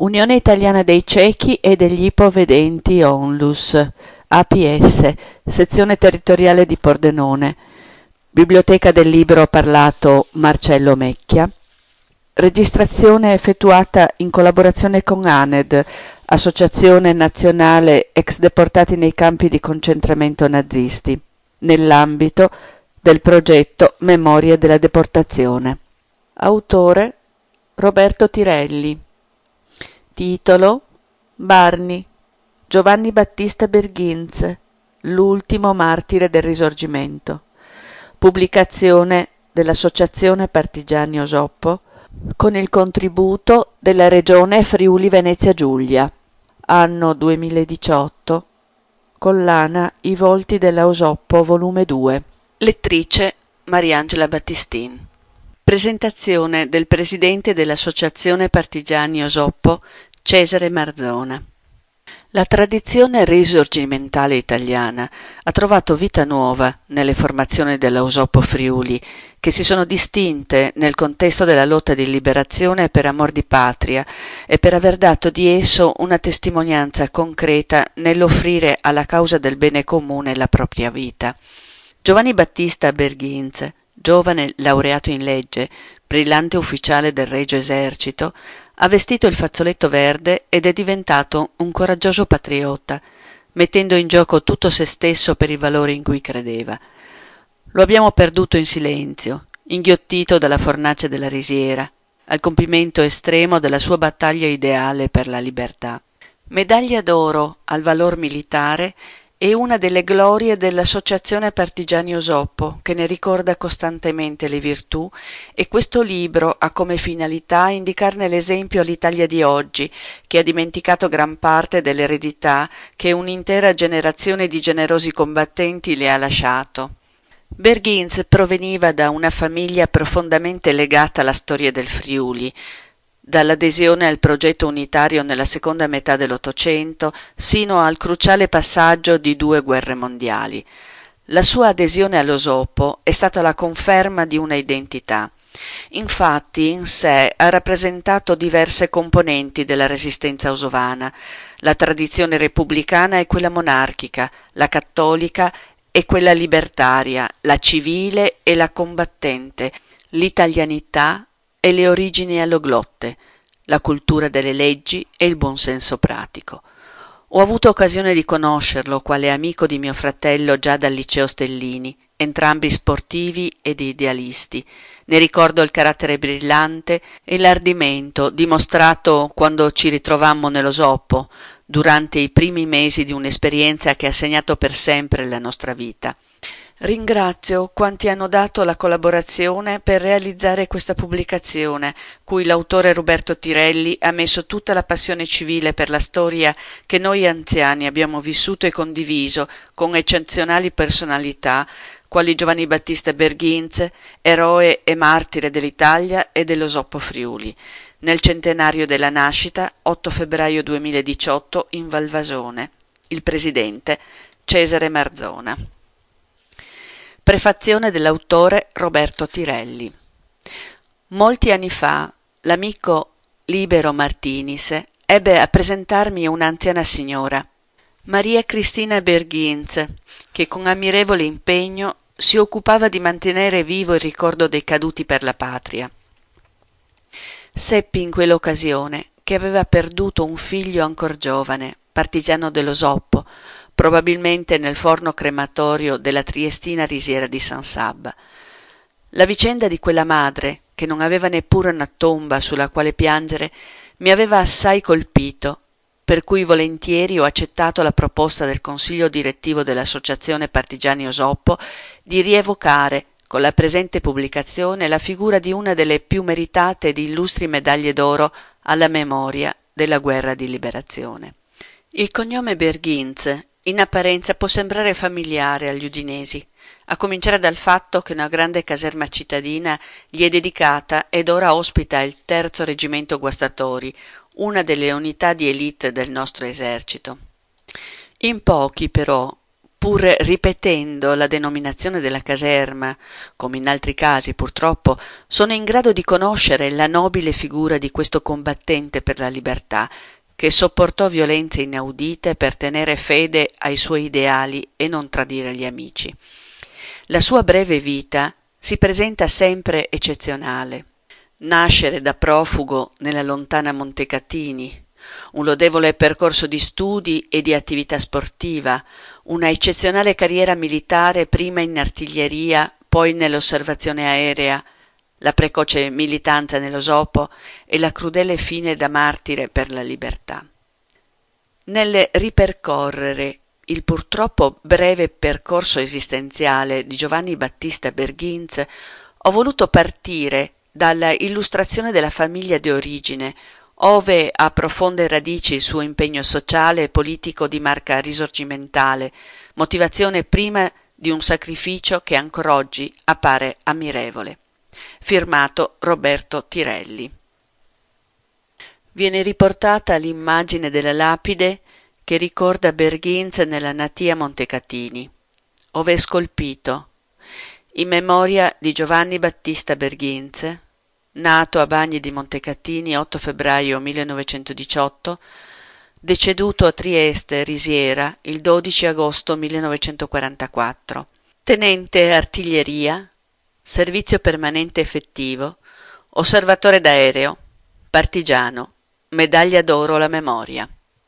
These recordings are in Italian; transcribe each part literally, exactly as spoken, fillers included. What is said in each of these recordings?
Unione Italiana dei Ciechi e degli Ipovedenti Onlus, A P S, sezione territoriale di Pordenone, Biblioteca del Libro Parlato Marcello Mecchia, registrazione effettuata in collaborazione con A N E D, Associazione Nazionale Ex Deportati nei Campi di Concentramento Nazisti, nell'ambito del progetto Memorie della Deportazione. Autore Roberto Tirelli. Titolo Barni, Giovanni Battista Berghinz, l'ultimo martire del Risorgimento. Pubblicazione dell'Associazione Partigiani Osoppo con il contributo della Regione Friuli Venezia Giulia. Anno duemiladiciotto. Collana I volti della Osoppo, volume due. Lettrice Mariangela Battistin. Presentazione del presidente dell'Associazione Partigiani Osoppo, Cesare Marzona. La tradizione risorgimentale italiana ha trovato vita nuova nelle formazioni della Osoppo Friuli, che si sono distinte nel contesto della lotta di liberazione per amor di patria e per aver dato di esso una testimonianza concreta nell'offrire alla causa del bene comune la propria vita. Giovanni Battista Berghinz, giovane laureato in legge, brillante ufficiale del Regio Esercito, ha vestito il fazzoletto verde ed è diventato un coraggioso patriota, mettendo in gioco tutto se stesso per i valori in cui credeva. Lo abbiamo perduto in silenzio, inghiottito dalla fornace della risiera, al compimento estremo della sua battaglia ideale per la libertà. Medaglia d'oro al valor militare è una delle glorie dell'Associazione Partigiani Osoppo, che ne ricorda costantemente le virtù, e questo libro ha come finalità indicarne l'esempio all'Italia di oggi, che ha dimenticato gran parte dell'eredità che un'intera generazione di generosi combattenti le ha lasciato. Berghinz proveniva da una famiglia profondamente legata alla storia del Friuli, dall'adesione al progetto unitario nella seconda metà dell'Ottocento sino al cruciale passaggio di due guerre mondiali. La sua adesione all'Osoppo è stata la conferma di una identità. Infatti in sé ha rappresentato diverse componenti della resistenza osovana, la tradizione repubblicana e quella monarchica, la cattolica e quella libertaria, la civile e la combattente, l'italianità e le origini alloglotte, la cultura delle leggi e il buonsenso pratico. Ho avuto occasione di conoscerlo quale amico di mio fratello già dal liceo Stellini, entrambi sportivi ed idealisti. Ne ricordo il carattere brillante e l'ardimento dimostrato quando ci ritrovammo nell'Osoppo, durante i primi mesi di un'esperienza che ha segnato per sempre la nostra vita. Ringrazio quanti hanno dato la collaborazione per realizzare questa pubblicazione, cui l'autore Roberto Tirelli ha messo tutta la passione civile per la storia che noi anziani abbiamo vissuto e condiviso con eccezionali personalità, quali Giovanni Battista Berghinz, eroe e martire dell'Italia e dell'Osoppo Friuli, nel centenario della nascita, otto febbraio duemiladiciotto, in Valvasone. Il presidente Cesare Marzona. Prefazione dell'autore Roberto Tirelli. Molti anni fa l'amico Libero Martinis ebbe a presentarmi un'anziana signora, Maria Cristina Berghinz, che con ammirevole impegno si occupava di mantenere vivo il ricordo dei caduti per la patria. Seppi in quell'occasione che aveva perduto un figlio ancor giovane, partigiano dell'Osoppo, probabilmente nel forno crematorio della triestina risiera di San Sabba. La vicenda di quella madre, che non aveva neppure una tomba sulla quale piangere, mi aveva assai colpito, per cui volentieri ho accettato la proposta del consiglio direttivo dell'Associazione Partigiani Osoppo di rievocare, con la presente pubblicazione, la figura di una delle più meritate ed illustri medaglie d'oro alla memoria della guerra di liberazione. Il cognome Berghinz in apparenza può sembrare familiare agli udinesi, a cominciare dal fatto che una grande caserma cittadina gli è dedicata ed ora ospita il terzo reggimento guastatori, una delle unità di élite del nostro esercito. In pochi, però, pur ripetendo la denominazione della caserma, come in altri casi purtroppo, sono in grado di conoscere la nobile figura di questo combattente per la libertà, che sopportò violenze inaudite per tenere fede ai suoi ideali e non tradire gli amici. La sua breve vita si presenta sempre eccezionale. Nascere da profugo nella lontana Montecatini, un lodevole percorso di studi e di attività sportiva, una eccezionale carriera militare prima in artiglieria, poi nell'osservazione aerea, la precoce militanza nello Sopo e la crudele fine da martire per la libertà. Nel ripercorrere il purtroppo breve percorso esistenziale di Giovanni Battista Berghinz ho voluto partire dalla illustrazione della famiglia di origine, ove ha profonde radici il suo impegno sociale e politico di marca risorgimentale, motivazione prima di un sacrificio che ancora oggi appare ammirevole. Firmato Roberto Tirelli. Viene riportata l'immagine della lapide che ricorda Berghinz nella natia Montecatini, ove è scolpito in memoria di Giovanni Battista Berghinz, nato a Bagni di Montecatini otto febbraio millenovecentodiciotto, deceduto a Trieste, Risiera, il dodici agosto millenovecentoquarantaquattro, tenente artiglieria, servizio permanente effettivo, osservatore d'aereo, partigiano, medaglia d'oro alla memoria.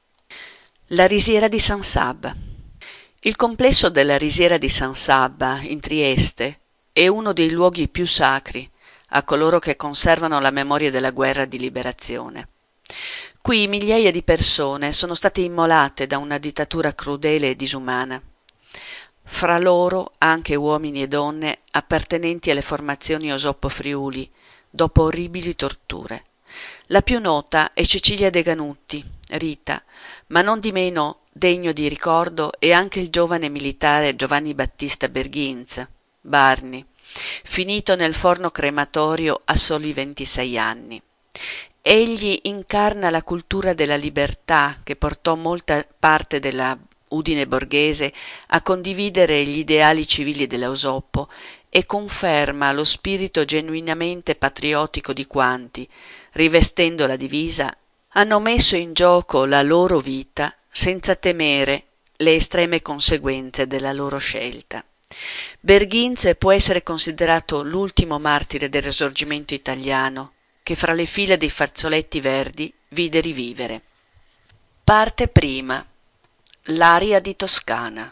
La Risiera di San Sabba. Il complesso della Risiera di San Sabba, in Trieste, è uno dei luoghi più sacri a coloro che conservano la memoria della guerra di liberazione. Qui migliaia di persone sono state immolate da una dittatura crudele e disumana. Fra loro anche uomini e donne appartenenti alle formazioni Osopo Friuli, dopo orribili torture. La più nota è Cecilia De Ganutti, Rita, ma non di meno degno di ricordo è anche il giovane militare Giovanni Battista Berghinz, Barni, finito nel forno crematorio a soli ventisei anni. Egli incarna la cultura della libertà che portò molta parte della Udine borghese a condividere gli ideali civili dell'Osopo e conferma lo spirito genuinamente patriottico di quanti, rivestendo la divisa, hanno messo in gioco la loro vita senza temere le estreme conseguenze della loro scelta. Berghinz può essere considerato l'ultimo martire del Risorgimento italiano, che fra le fila dei fazzoletti verdi vide rivivere. Parte prima. L'aria di Toscana.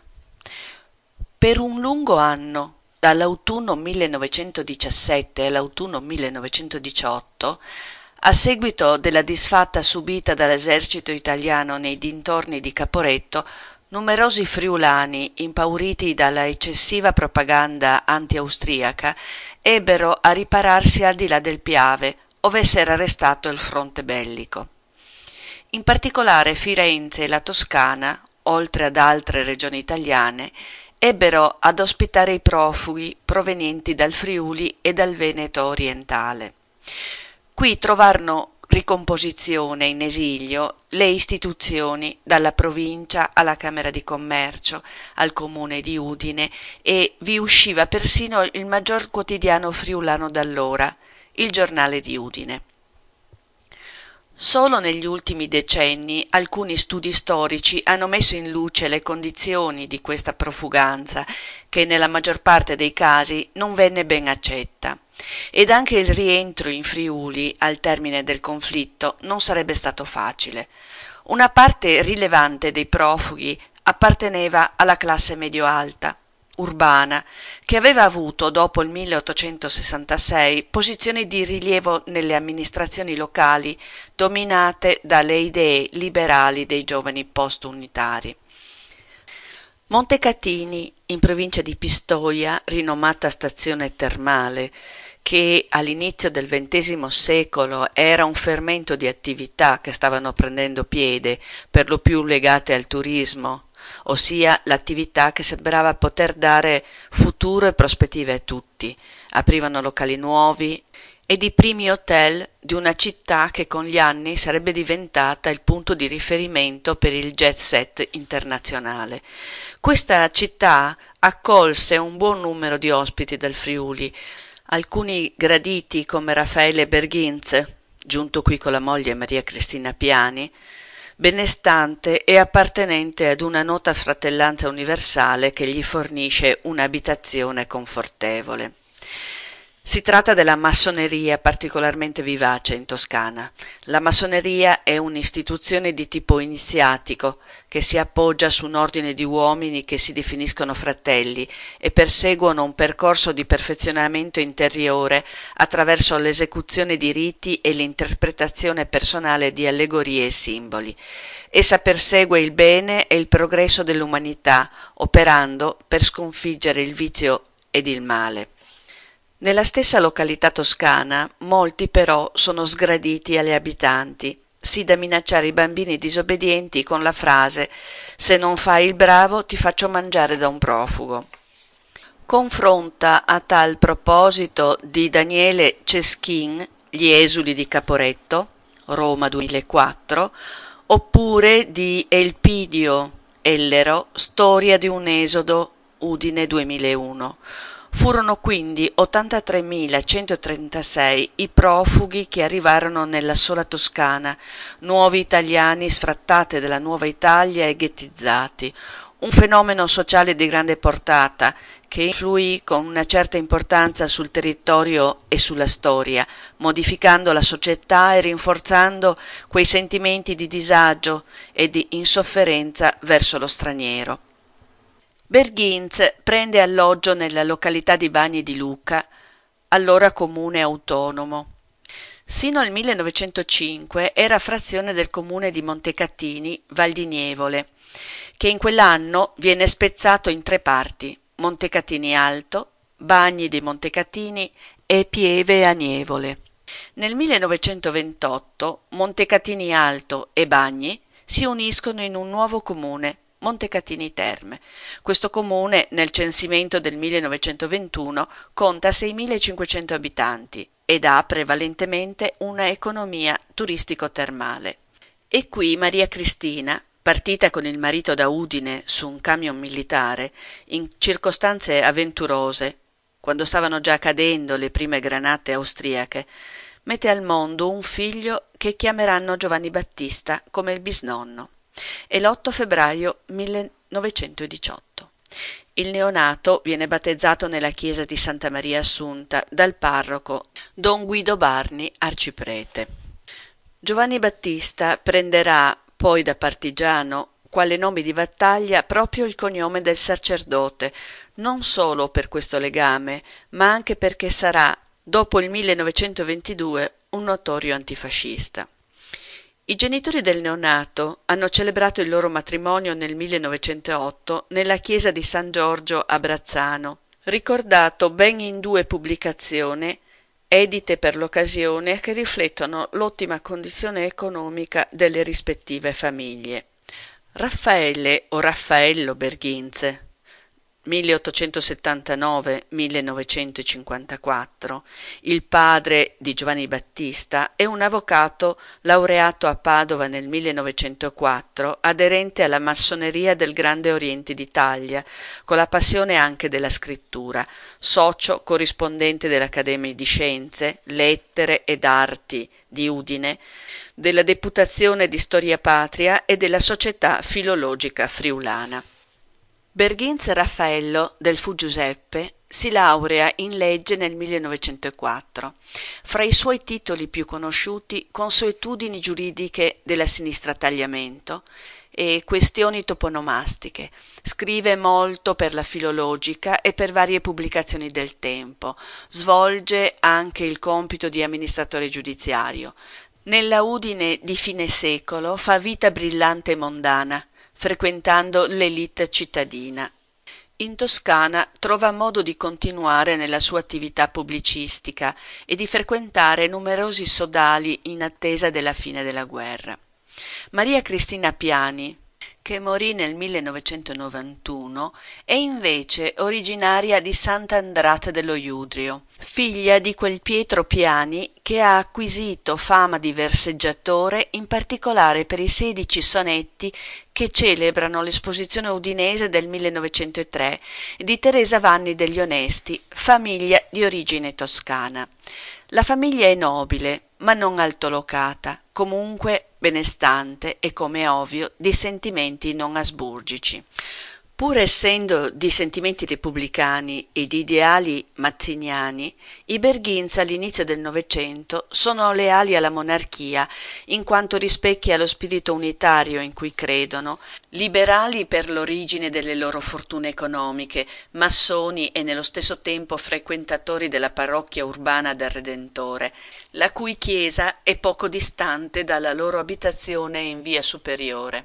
Per un lungo anno, dall'autunno millenovecentodiciassette all'autunno millenovecentodiciotto, a seguito della disfatta subita dall'esercito italiano nei dintorni di Caporetto, numerosi friulani, impauriti dalla eccessiva propaganda anti-austriaca, ebbero a ripararsi al di là del Piave, ove s'era arrestato il fronte bellico. In particolare Firenze e la Toscana, oltre ad altre regioni italiane, ebbero ad ospitare i profughi provenienti dal Friuli e dal Veneto orientale. Qui trovarono ricomposizione in esilio le istituzioni, dalla provincia alla Camera di Commercio, al comune di Udine, e vi usciva persino il maggior quotidiano friulano d'allora, il Giornale di Udine. Solo negli ultimi decenni alcuni studi storici hanno messo in luce le condizioni di questa profuganza, che nella maggior parte dei casi non venne ben accetta, ed anche il rientro in Friuli al termine del conflitto non sarebbe stato facile. Una parte rilevante dei profughi apparteneva alla classe medio-alta, urbana, che aveva avuto dopo il milleottocentosessantasei posizioni di rilievo nelle amministrazioni locali dominate dalle idee liberali dei giovani post-unitari. Montecatini, in provincia di Pistoia, rinomata stazione termale, che all'inizio del ventesimo secolo era un fermento di attività che stavano prendendo piede, per lo più legate al turismo, ossia l'attività che sembrava poter dare futuro e prospettive a tutti. Aprivano locali nuovi ed i primi hotel di una città che con gli anni sarebbe diventata il punto di riferimento per il jet set internazionale. Questa città accolse un buon numero di ospiti del Friuli, alcuni graditi come Raffaele Berghinz, giunto qui con la moglie Maria Cristina Piani, benestante e appartenente ad una nota fratellanza universale che gli fornisce un'abitazione confortevole. Si tratta della massoneria particolarmente vivace in Toscana. La massoneria è un'istituzione di tipo iniziatico che si appoggia su un ordine di uomini che si definiscono fratelli e perseguono un percorso di perfezionamento interiore attraverso l'esecuzione di riti e l'interpretazione personale di allegorie e simboli. Essa persegue il bene e il progresso dell'umanità, operando per sconfiggere il vizio ed il male. Nella stessa località toscana molti però sono sgraditi agli abitanti, sì da minacciare i bambini disobbedienti con la frase «Se non fai il bravo ti faccio mangiare da un profugo». Confronta a tal proposito di Daniele Ceschin Gli esuli di Caporetto, Roma duemilaquattro, oppure di Elpidio Ellero, Storia di un esodo, Udine duemilauno. Furono quindi ottantatremilacentotrentasei i profughi che arrivarono nella sola Toscana, nuovi italiani sfrattate della nuova Italia e ghettizzati, un fenomeno sociale di grande portata che influì con una certa importanza sul territorio e sulla storia, modificando la società e rinforzando quei sentimenti di disagio e di insofferenza verso lo straniero. Berghinz prende alloggio nella località di Bagni di Lucca, allora comune autonomo. Sino al millenovecentocinque era frazione del comune di Montecatini, Val di Nievole, che in quell'anno viene spezzato in tre parti: Montecatini Alto, Bagni di Montecatini e Pieve a Nievole. Nel millenovecentoventotto Montecatini Alto e Bagni si uniscono in un nuovo comune, Montecatini Terme. Questo comune nel censimento del millenovecentoventuno conta seimilacinquecento abitanti ed ha prevalentemente una economia turistico-termale. E qui Maria Cristina, partita con il marito da Udine su un camion militare, in circostanze avventurose, quando stavano già cadendo le prime granate austriache, mette al mondo un figlio che chiameranno Giovanni Battista come il bisnonno. È l'otto febbraio millenovecentodiciotto. Il neonato viene battezzato nella chiesa di Santa Maria Assunta dal parroco Don Guido Barni, arciprete. Giovanni Battista prenderà poi da partigiano quale nome di battaglia proprio il cognome del sacerdote, non solo per questo legame, ma anche perché sarà, dopo il millenovecentoventidue, un notorio antifascista. I genitori del neonato hanno celebrato il loro matrimonio nel millenovecentootto nella chiesa di San Giorgio a Brazzano, ricordato ben in due pubblicazioni edite per l'occasione che riflettono l'ottima condizione economica delle rispettive famiglie. Raffaele o Raffaello Berghinz milleottocentosettantanove millenovecentocinquantaquattro, il padre di Giovanni Battista, è un avvocato laureato a Padova nel millenovecentoquattro, aderente alla massoneria del Grande Oriente d'Italia, con la passione anche della scrittura, socio corrispondente dell'Accademia di Scienze, Lettere ed Arti di Udine, della Deputazione di Storia Patria e della Società Filologica Friulana. Berghinz Raffaello del Fu Giuseppe si laurea in legge nel millenovecentoquattro. Fra i suoi titoli più conosciuti, Consuetudini giuridiche della sinistra tagliamento e Questioni toponomastiche. Scrive molto per la Filologica e per varie pubblicazioni del tempo. Svolge anche il compito di amministratore giudiziario. Nella Udine di fine secolo fa vita brillante e mondana, frequentando l'élite cittadina. In Toscana trova modo di continuare nella sua attività pubblicistica e di frequentare numerosi sodali in attesa della fine della guerra. Maria Cristina Piani, che morì nel millenovecentonovantuno, è invece originaria di Sant'Andrate dello Iudrio, figlia di quel Pietro Piani che ha acquisito fama di verseggiatore in particolare per i sedici sonetti che celebrano l'esposizione udinese del millenovecentotre di Teresa Vanni degli Onesti, famiglia di origine toscana. La famiglia è nobile, ma non altolocata, comunque benestante e, come è ovvio, di sentimenti non asburgici. Pur essendo di sentimenti repubblicani e di ideali mazziniani, i Berghinza all'inizio del Novecento sono leali alla monarchia in quanto rispecchia lo spirito unitario in cui credono, liberali per l'origine delle loro fortune economiche, massoni e nello stesso tempo frequentatori della parrocchia urbana del Redentore, la cui chiesa è poco distante dalla loro abitazione in via Superiore.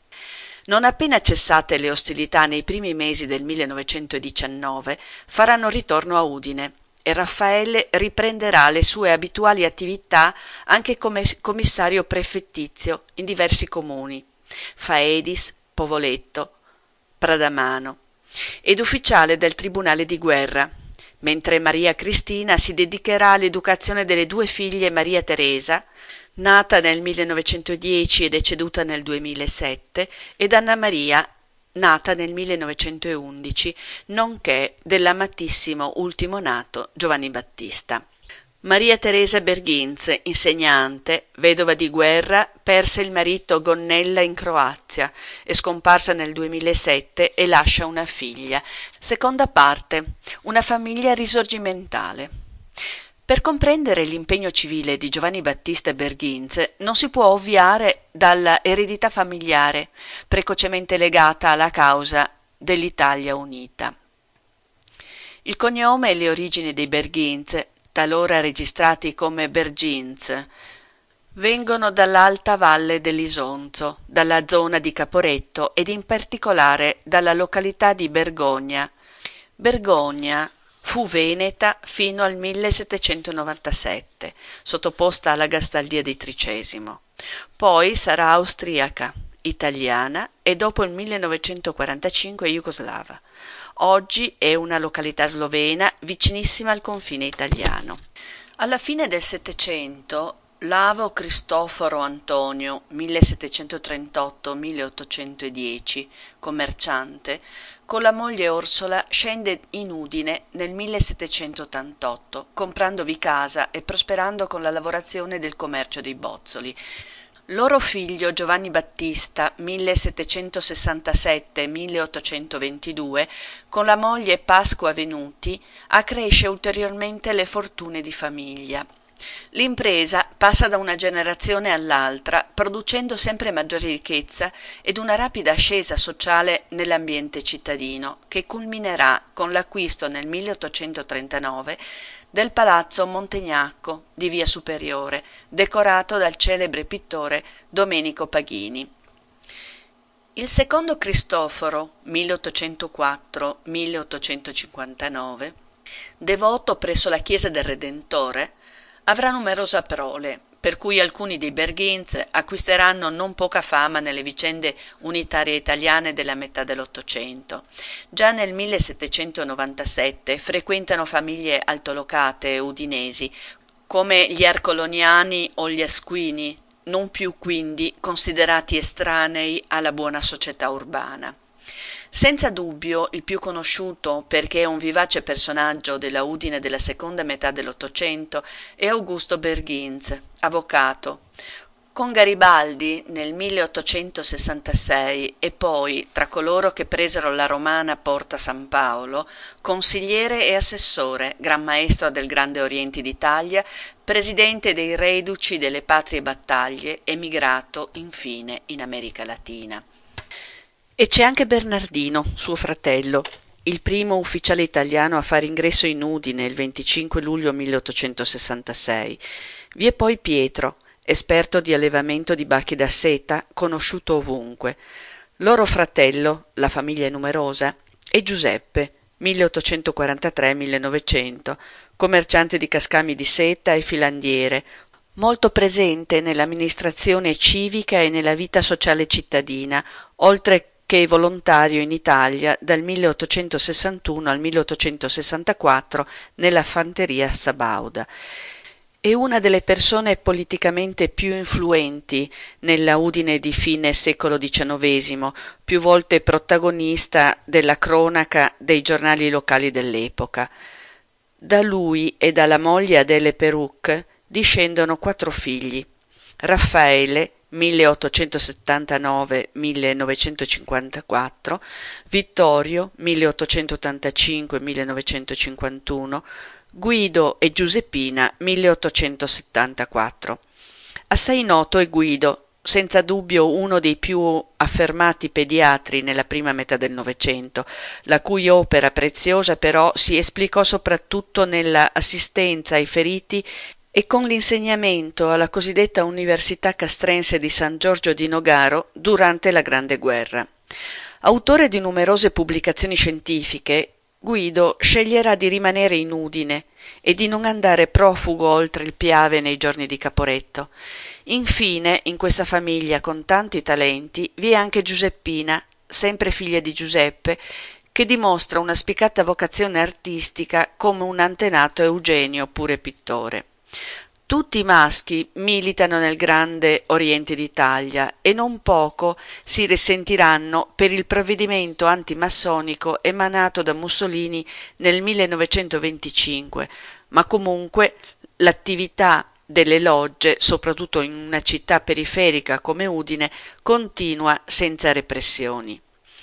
Non appena cessate le ostilità nei primi mesi del millenovecentodiciannove, faranno ritorno a Udine e Raffaele riprenderà le sue abituali attività anche come commissario prefettizio in diversi comuni, Faedis, Povoletto, Pradamano, ed ufficiale del Tribunale di Guerra, mentre Maria Cristina si dedicherà all'educazione delle due figlie Maria Teresa, nata nel millenovecentodieci e deceduta nel duemilasette, ed Anna Maria, nata nel millenovecentoundici, nonché dell'amatissimo ultimo nato Giovanni Battista. Maria Teresa Berghinz, insegnante, vedova di guerra, perse il marito Gonnella in Croazia, è scomparsa nel duemilasette e lascia una figlia. Seconda parte, una famiglia risorgimentale. Per comprendere l'impegno civile di Giovanni Battista Berghinz non si può ovviare dalla eredità familiare, precocemente legata alla causa dell'Italia unita. Il cognome e le origini dei Berghinz, talora registrati come Berghinz, vengono dall'alta valle dell'Isonzo, dalla zona di Caporetto ed in particolare dalla località di Bergogna. Bergogna fu veneta fino al millesettecentonovantasette, sottoposta alla Gastaldia di Tricesimo. Poi sarà austriaca, italiana e dopo il millenovecentoquarantacinque jugoslava. Oggi è una località slovena vicinissima al confine italiano. Alla fine del Settecento Lavo Cristoforo Antonio, millesettecentotrentotto milleottocentodieci, commerciante, con la moglie Orsola scende in Udine nel millesettecentottantotto, comprandovi casa e prosperando con la lavorazione del commercio dei bozzoli. Loro figlio Giovanni Battista, millesettecentosessantasette milleottocentoventidue, con la moglie Pasqua Venuti, accresce ulteriormente le fortune di famiglia. L'impresa passa da una generazione all'altra, producendo sempre maggiore ricchezza ed una rapida ascesa sociale nell'ambiente cittadino, che culminerà con l'acquisto nel milleottocentotrentanove del palazzo Montegnacco di via Superiore, decorato dal celebre pittore Domenico Paghini. Il secondo Cristoforo, milleottocentoquattro milleottocentocinquantanove, devoto presso la chiesa del Redentore, avrà numerosa prole, per cui alcuni dei Berghinz acquisteranno non poca fama nelle vicende unitarie italiane della metà dell'Ottocento. Già nel millesettecentonovantasette frequentano famiglie altolocate udinesi, come gli Arcoloniani o gli Asquini, non più quindi considerati estranei alla buona società urbana. Senza dubbio il più conosciuto, perché è un vivace personaggio della Udine della seconda metà dell'Ottocento, è Augusto Berghinz, avvocato. Con Garibaldi nel milleottocentosessantasei e poi, tra coloro che presero la romana Porta San Paolo, consigliere e assessore, gran maestro del Grande Oriente d'Italia, presidente dei reduci delle patrie battaglie, emigrato infine in America Latina. E c'è anche Bernardino, suo fratello, il primo ufficiale italiano a fare ingresso in Udine il venticinque luglio milleottocentosessantasei. Vi è poi Pietro, esperto di allevamento di bacchi da seta, conosciuto ovunque. Loro fratello, la famiglia è numerosa, è Giuseppe, milleottocentoquarantatré millenovecento, commerciante di cascami di seta e filandiere, Molto presente nell'amministrazione civica e nella vita sociale cittadina, oltre che volontario in Italia dal milleottocentosessantuno al milleottocentosessantaquattro nella fanteria sabauda. È una delle persone politicamente più influenti nella Udine di fine secolo diciannovesimo, più volte protagonista della cronaca dei giornali locali dell'epoca. Da lui e dalla moglie Adele Peruc discendono quattro figli: Raffaele milleottocentosettantanove millenovecentocinquantaquattro, Vittorio milleottocentottantacinque millenovecentocinquantuno, Guido e Giuseppina milleottocentosettantaquattro. Assai noto è Guido, senza dubbio uno dei più affermati pediatri nella prima metà del Novecento, la cui opera preziosa però si esplicò soprattutto nella assistenza ai feriti e con l'insegnamento alla cosiddetta Università Castrense di San Giorgio di Nogaro durante la Grande Guerra. Autore di numerose pubblicazioni scientifiche, Guido sceglierà di rimanere in Udine e di non andare profugo oltre il Piave nei giorni di Caporetto. Infine, in questa famiglia con tanti talenti, vi è anche Giuseppina, sempre figlia di Giuseppe, che dimostra una spiccata vocazione artistica come un antenato Eugenio, pure pittore. Tutti i maschi militano nel grande Oriente d'Italia e non poco si risentiranno per il provvedimento antimassonico emanato da Mussolini nel millenovecentoventicinque, ma comunque l'attività delle logge, soprattutto in una città periferica come Udine, continua senza repressioni.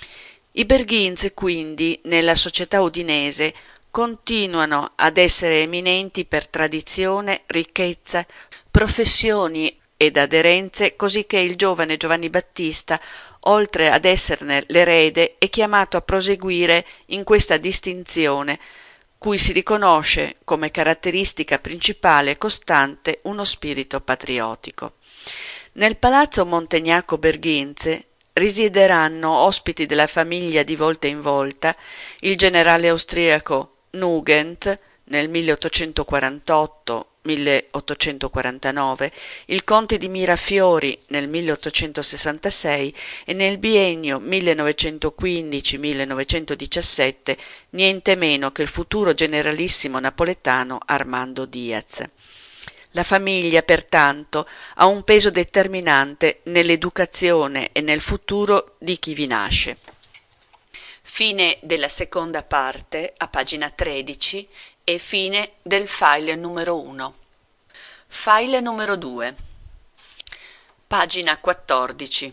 I Berghinz, quindi, nella società udinese continuano ad essere eminenti per tradizione, ricchezza, professioni ed aderenze, così che il giovane Giovanni Battista, oltre ad esserne l'erede, è chiamato a proseguire in questa distinzione, cui si riconosce come caratteristica principale e costante uno spirito patriottico. Nel palazzo Montegnaco Berghinz risiederanno, ospiti della famiglia di volta in volta, il generale austriaco Nugent nel milleottocentoquarantotto milleottocentoquarantanove, il conte di Mirafiori nel milleottocentosessantasei e nel biennio millenovecentoquindici millenovecentodiciassette niente meno che il futuro generalissimo napoletano Armando Diaz. La famiglia, pertanto, ha un peso determinante nell'educazione e nel futuro di chi vi nasce. Fine della seconda parte, a pagina tredici, e fine del file numero uno. File numero due. Pagina quattordici.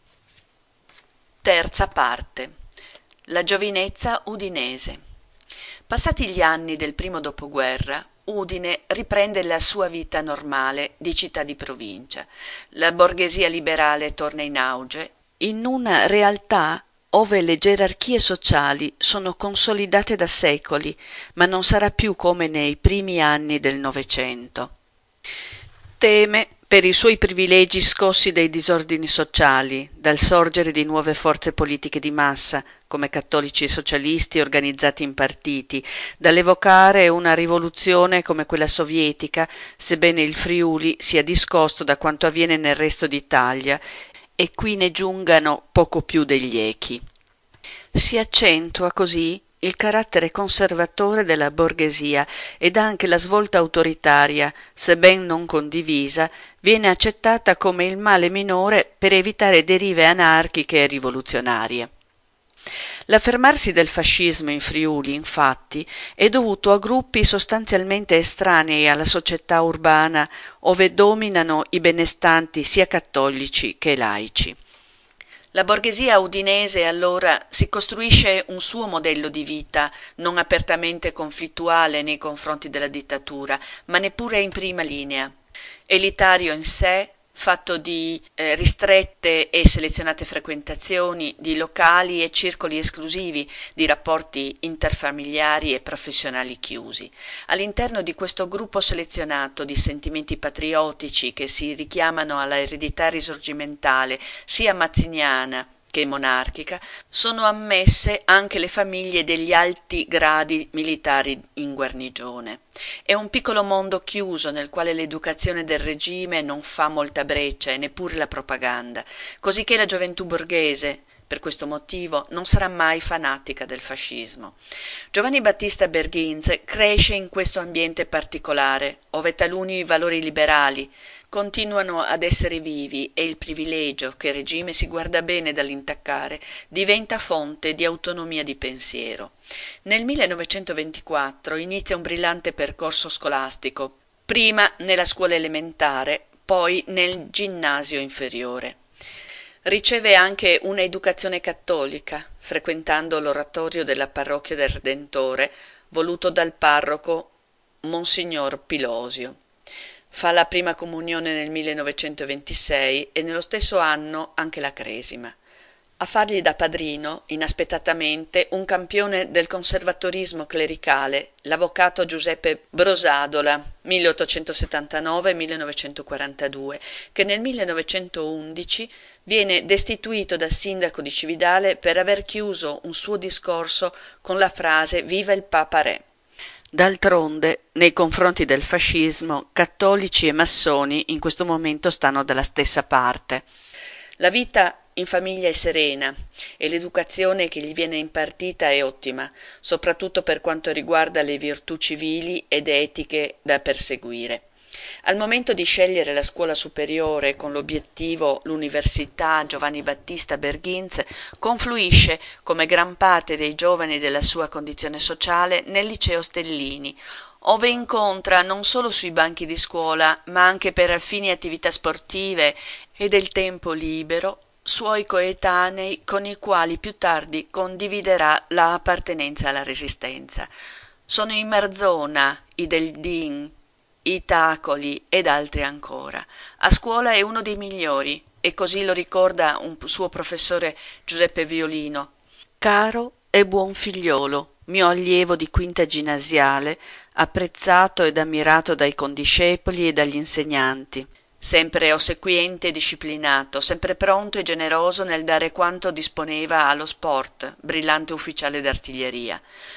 Terza parte. La giovinezza udinese. Passati gli anni del primo dopoguerra, Udine riprende la sua vita normale di città di provincia. La borghesia liberale torna in auge, in una realtà ove le gerarchie sociali sono consolidate da secoli, ma non sarà più come nei primi anni del Novecento. Teme per i suoi privilegi scossi dai disordini sociali, dal sorgere di nuove forze politiche di massa, come cattolici e socialisti organizzati in partiti, dall'evocare una rivoluzione come quella sovietica, sebbene il Friuli sia discosto da quanto avviene nel resto d'Italia, e qui ne giungano poco più degli echi. Si accentua così il carattere conservatore della borghesia ed anche la svolta autoritaria, sebben non condivisa, viene accettata come il male minore per evitare derive anarchiche e rivoluzionarie. L'affermarsi del fascismo in Friuli, infatti, è dovuto a gruppi sostanzialmente estranei alla società urbana, ove dominano i benestanti sia cattolici che laici. La borghesia udinese allora si costruisce un suo modello di vita, non apertamente conflittuale nei confronti della dittatura, ma neppure in prima linea. Elitario in sé, fatto di eh, ristrette e selezionate frequentazioni, di locali e circoli esclusivi, di rapporti interfamiliari e professionali chiusi. All'interno di questo gruppo selezionato di sentimenti patriottici che si richiamano alla eredità risorgimentale sia mazziniana che monarchica, sono ammesse anche le famiglie degli alti gradi militari in guarnigione. È un piccolo mondo chiuso nel quale l'educazione del regime non fa molta breccia e neppure la propaganda, cosicché la gioventù borghese, per questo motivo, non sarà mai fanatica del fascismo. Giovanni Battista Berghinz cresce in questo ambiente particolare, ove taluni valori liberali continuano ad essere vivi e il privilegio, che il regime si guarda bene dall'intaccare, diventa fonte di autonomia di pensiero. Nel millenovecentoventiquattro inizia un brillante percorso scolastico, prima nella scuola elementare, poi nel ginnasio inferiore. Riceve anche un'educazione cattolica, frequentando l'oratorio della parrocchia del Redentore, voluto dal parroco Monsignor Pilosio. Fa la prima comunione nel millenovecentoventisei e nello stesso anno anche la cresima. A fargli da padrino, inaspettatamente, un campione del conservatorismo clericale, l'avvocato Giuseppe Brosadola, milleottocentosettantanove millenovecentoquarantadue, che nel millenovecentoundici viene destituito da sindaco di Cividale per aver chiuso un suo discorso con la frase «Viva il Papa Re». D'altronde, nei confronti del fascismo, cattolici e massoni in questo momento stanno dalla stessa parte. La vita in famiglia è serena e l'educazione che gli viene impartita è ottima, soprattutto per quanto riguarda le virtù civili ed etiche da perseguire. Al momento di scegliere la scuola superiore con l'obiettivo l'Università Giovanni Battista Berghinz, confluisce, come gran parte dei giovani della sua condizione sociale, nel liceo Stellini, ove incontra non solo sui banchi di scuola, ma anche per affini attività sportive e del tempo libero, suoi coetanei con i quali più tardi condividerà la appartenenza alla Resistenza. Sono i Marzona, i Del Din, i Tacoli ed altri ancora. A scuola è uno dei migliori, e così lo ricorda un suo professore Giuseppe Violino. Caro e buon figliolo, mio allievo di quinta ginnasiale, apprezzato ed ammirato dai condiscepoli e dagli insegnanti. Sempre ossequiente e disciplinato, sempre pronto e generoso nel dare quanto disponeva allo sport, brillante ufficiale d'artiglieria.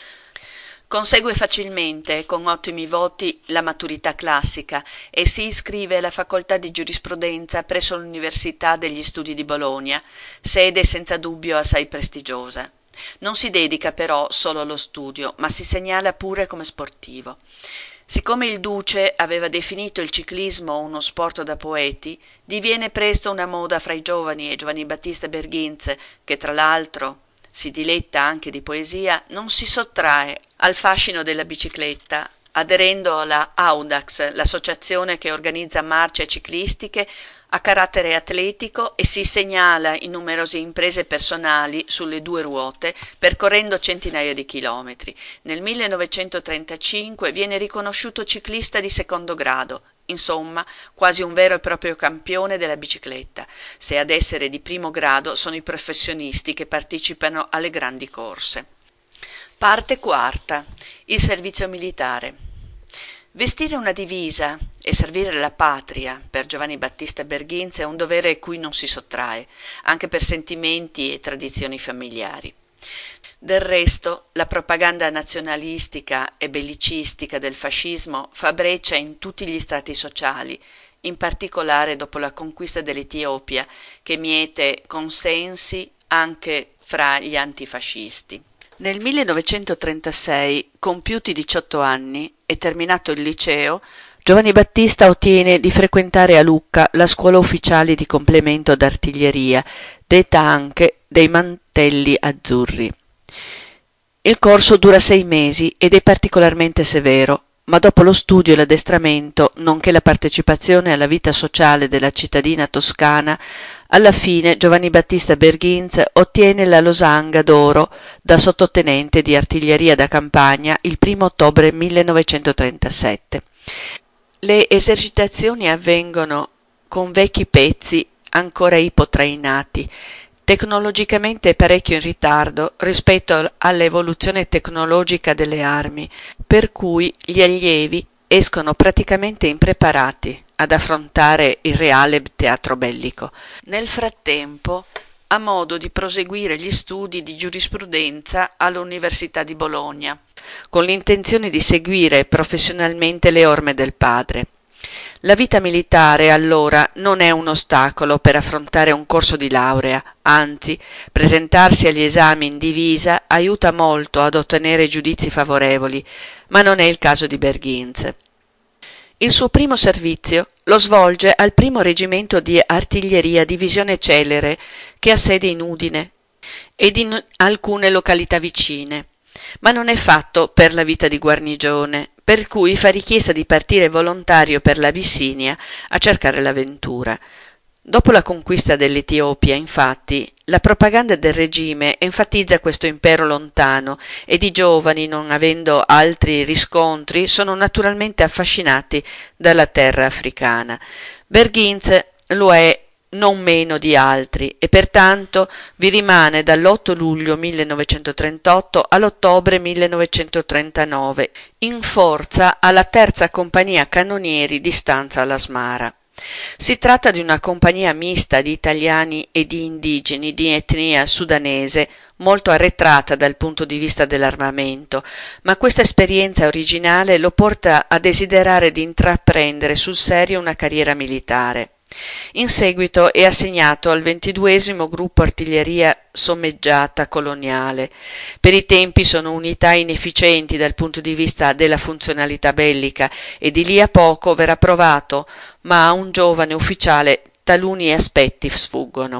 Consegue facilmente e con ottimi voti la maturità classica e si iscrive alla facoltà di giurisprudenza presso l'Università degli Studi di Bologna, sede senza dubbio assai prestigiosa. Non si dedica però solo allo studio, ma si segnala pure come sportivo. Siccome il duce aveva definito il ciclismo uno sport da poeti, diviene presto una moda fra i giovani e Giovanni Battista Berghinz, che tra l'altro si diletta anche di poesia, non si sottrae al fascino della bicicletta, aderendo alla Audax, l'associazione che organizza marce ciclistiche a carattere atletico, e si segnala in numerose imprese personali sulle due ruote, percorrendo centinaia di chilometri. Nel millenovecentotrentacinque viene riconosciuto ciclista di secondo grado, insomma quasi un vero e proprio campione della bicicletta, se ad essere di primo grado sono i professionisti che partecipano alle grandi corse. Parte quarta. Il servizio militare. Vestire una divisa e servire la patria per Giovanni Battista Berghinz è un dovere cui non si sottrae, anche per sentimenti e tradizioni familiari. Del resto, la propaganda nazionalistica e bellicistica del fascismo fa breccia in tutti gli strati sociali, in particolare dopo la conquista dell'Etiopia, che miete consensi anche fra gli antifascisti. Nel millenovecentotrentasei, compiuti diciotto anni e terminato il liceo, Giovanni Battista ottiene di frequentare a Lucca la scuola ufficiale di complemento d'artiglieria, detta anche dei Mantelli Azzurri. Il corso dura sei mesi ed è particolarmente severo, ma dopo lo studio e l'addestramento, nonché la partecipazione alla vita sociale della cittadina toscana, alla fine Giovanni Battista Berghinz ottiene la Losanga d'oro da sottotenente di artiglieria da campagna il primo ottobre millenovecentotrentasette. Le esercitazioni avvengono con vecchi pezzi ancora ipotrainati, tecnologicamente parecchio in ritardo rispetto all'evoluzione tecnologica delle armi, per cui gli allievi escono praticamente impreparati ad affrontare il reale teatro bellico. Nel frattempo, ha modo di proseguire gli studi di giurisprudenza all'Università di Bologna, con l'intenzione di seguire professionalmente le orme del padre. La vita militare allora non è un ostacolo per affrontare un corso di laurea, anzi, presentarsi agli esami in divisa aiuta molto ad ottenere giudizi favorevoli, ma non è il caso di Berghinz. Il suo primo servizio lo svolge al primo reggimento di artiglieria divisione Celere, che ha sede in Udine ed in alcune località vicine, ma non è fatto per la vita di guarnigione, per cui fa richiesta di partire volontario per l'Abissinia a cercare l'avventura. Dopo la conquista dell'Etiopia, infatti, la propaganda del regime enfatizza questo impero lontano ed i giovani, non avendo altri riscontri, sono naturalmente affascinati dalla terra africana. Berghinz lo è non meno di altri e pertanto vi rimane dall'otto luglio millenovecentotrentotto all'ottobre millenovecentotrentanove in forza alla terza compagnia cannonieri di stanza alla Smara. Si tratta di una compagnia mista di italiani e di indigeni di etnia sudanese, molto arretrata dal punto di vista dell'armamento, ma questa esperienza originale lo porta a desiderare di intraprendere sul serio una carriera militare. In seguito è assegnato al ventiduesimo gruppo artiglieria sommeggiata coloniale. Per i tempi sono unità inefficienti dal punto di vista della funzionalità bellica e di lì a poco verrà provato, ma a un giovane ufficiale taluni aspetti sfuggono.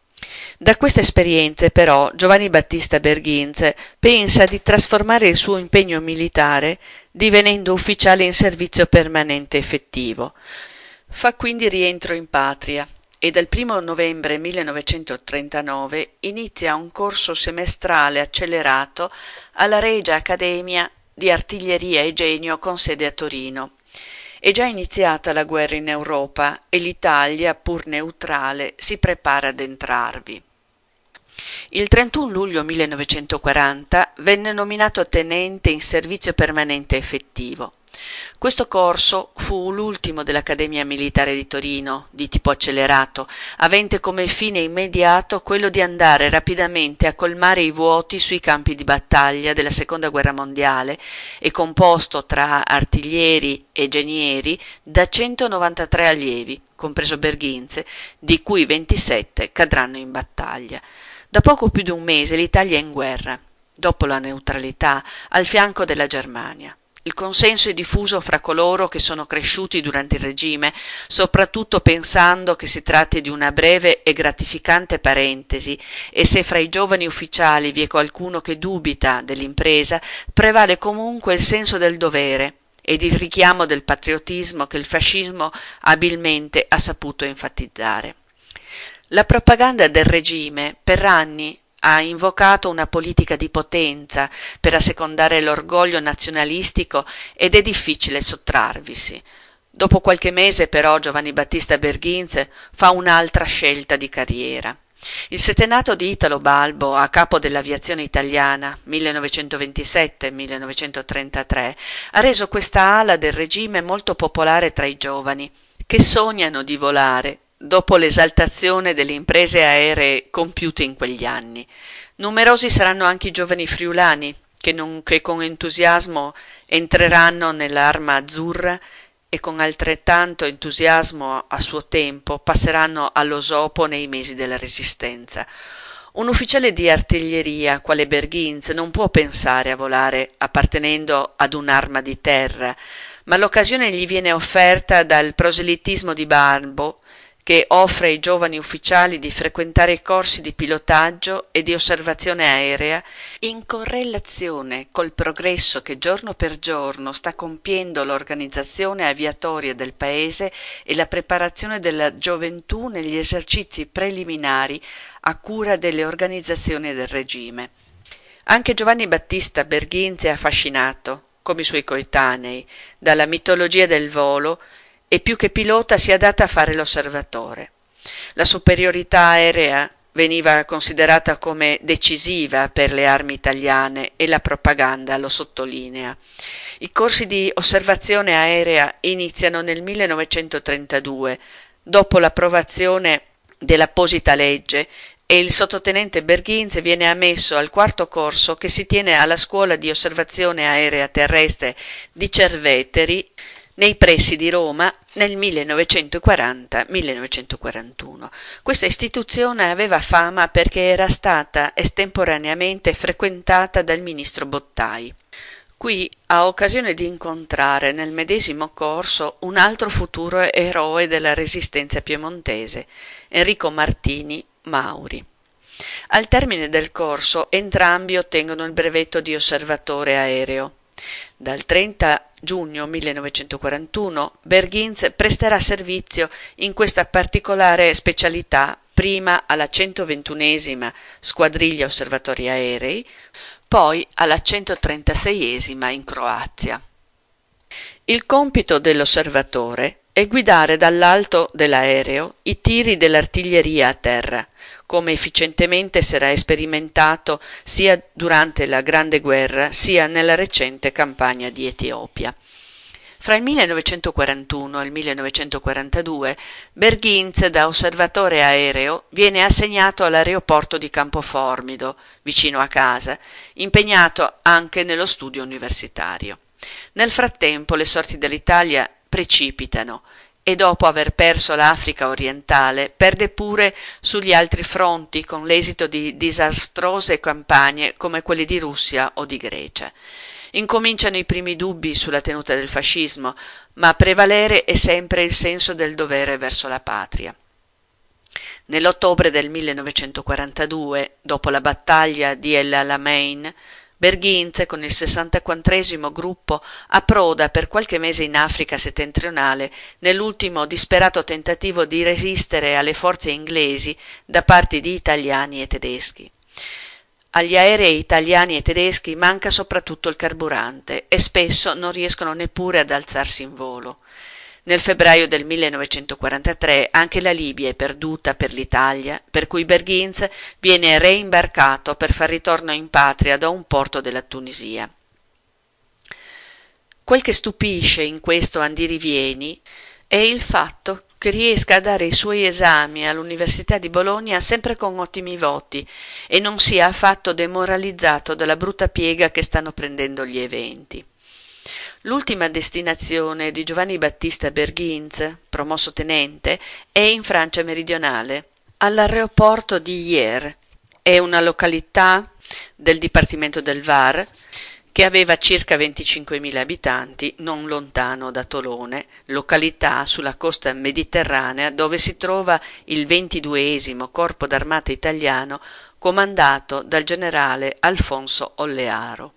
Da queste esperienze però Giovanni Battista Berghinz pensa di trasformare il suo impegno militare divenendo ufficiale in servizio permanente effettivo. Fa quindi rientro in patria e dal primo novembre millenovecentotrentanove inizia un corso semestrale accelerato alla Regia Accademia di Artiglieria e Genio con sede a Torino. È già iniziata la guerra in Europa e l'Italia, pur neutrale, si prepara ad entrarvi. Il trentuno luglio millenovecentoquaranta venne nominato tenente in servizio permanente effettivo. Questo corso fu l'ultimo dell'Accademia Militare di Torino, di tipo accelerato, avente come fine immediato quello di andare rapidamente a colmare i vuoti sui campi di battaglia della Seconda Guerra Mondiale e composto tra artiglieri e genieri da centonovantatré allievi, compreso Berghinz, di cui ventisette cadranno in battaglia. Da poco più di un mese l'Italia è in guerra, dopo la neutralità, al fianco della Germania. Il consenso è diffuso fra coloro che sono cresciuti durante il regime, soprattutto pensando che si tratti di una breve e gratificante parentesi, e se fra i giovani ufficiali vi è qualcuno che dubita dell'impresa, prevale comunque il senso del dovere ed il richiamo del patriottismo che il fascismo abilmente ha saputo enfatizzare. La propaganda del regime per anni ha invocato una politica di potenza per assecondare l'orgoglio nazionalistico ed è difficile sottrarvisi. Dopo qualche mese però Giovanni Battista Berghinz fa un'altra scelta di carriera. Il settenato di Italo Balbo, a capo dell'aviazione italiana millenovecentoventisette millenovecentotrentatré, ha reso questa ala del regime molto popolare tra i giovani, che sognano di volare dopo l'esaltazione delle imprese aeree compiute in quegli anni. Numerosi saranno anche i giovani friulani che, non, che con entusiasmo entreranno nell'Arma Azzurra e con altrettanto entusiasmo a suo tempo passeranno all'Osopo nei mesi della Resistenza. Un ufficiale di artiglieria quale Berghinz non può pensare a volare appartenendo ad un'arma di terra, ma l'occasione gli viene offerta dal proselitismo di Balbo, che offre ai giovani ufficiali di frequentare i corsi di pilotaggio e di osservazione aerea in correlazione col progresso che giorno per giorno sta compiendo l'organizzazione aviatoria del paese e la preparazione della gioventù negli esercizi preliminari a cura delle organizzazioni del regime. Anche Giovanni Battista Berghinz è affascinato, come i suoi coetanei, dalla mitologia del volo e più che pilota si adatta a fare l'osservatore. La superiorità aerea veniva considerata come decisiva per le armi italiane e la propaganda lo sottolinea. I corsi di osservazione aerea iniziano nel millenovecentotrentadue, dopo l'approvazione dell'apposita legge e il sottotenente Berghinz viene ammesso al quarto corso che si tiene alla Scuola di Osservazione Aerea Terrestre di Cerveteri nei pressi di Roma nel millenovecentoquaranta millenovecentoquarantuno. Questa istituzione aveva fama perché era stata estemporaneamente frequentata dal ministro Bottai. Qui ha occasione di incontrare nel medesimo corso un altro futuro eroe della resistenza piemontese, Enrico Martini Mauri. Al termine del corso entrambi ottengono il brevetto di osservatore aereo. Dal trenta giugno millenovecentoquarantuno Berghinz presterà servizio in questa particolare specialità prima alla centoventunesima Squadriglia Osservatori Aerei, poi alla centotrentaseiesima in Croazia. Il compito dell'osservatore è guidare dall'alto dell'aereo i tiri dell'artiglieria a terra, come efficientemente sarà sperimentato sia durante la Grande Guerra sia nella recente campagna di Etiopia. Fra il millenovecentoquarantuno e il millenovecentoquarantadue Berghinz, da osservatore aereo, viene assegnato all'aeroporto di Campoformido, vicino a casa, impegnato anche nello studio universitario. Nel frattempo le sorti dell'Italia precipitano e dopo aver perso l'Africa orientale perde pure sugli altri fronti con l'esito di disastrose campagne come quelle di Russia o di Grecia. Incominciano i primi dubbi sulla tenuta del fascismo, ma a prevalere è sempre il senso del dovere verso la patria. Nell'ottobre del millenovecentoquarantadue, dopo la battaglia di El Alamein, Berghinz, con il sessantaquattresimo gruppo, approda per qualche mese in Africa settentrionale nell'ultimo disperato tentativo di resistere alle forze inglesi da parte di italiani e tedeschi. Agli aerei italiani e tedeschi manca soprattutto il carburante e spesso non riescono neppure ad alzarsi in volo. Nel febbraio del millenovecentoquarantatré anche la Libia è perduta per l'Italia, per cui Berghinz viene reimbarcato per far ritorno in patria da un porto della Tunisia. Quel che stupisce in questo andirivieni è il fatto che riesca a dare i suoi esami all'Università di Bologna sempre con ottimi voti e non sia affatto demoralizzato dalla brutta piega che stanno prendendo gli eventi. L'ultima destinazione di Giovanni Battista Berghinz, promosso tenente, è in Francia meridionale, all'aeroporto di Hyères. È una località del dipartimento del Var che aveva circa venticinquemila abitanti, non lontano da Tolone, località sulla costa mediterranea dove si trova il ventiduesimo Corpo d'Armata italiano comandato dal generale Alfonso Ollearo.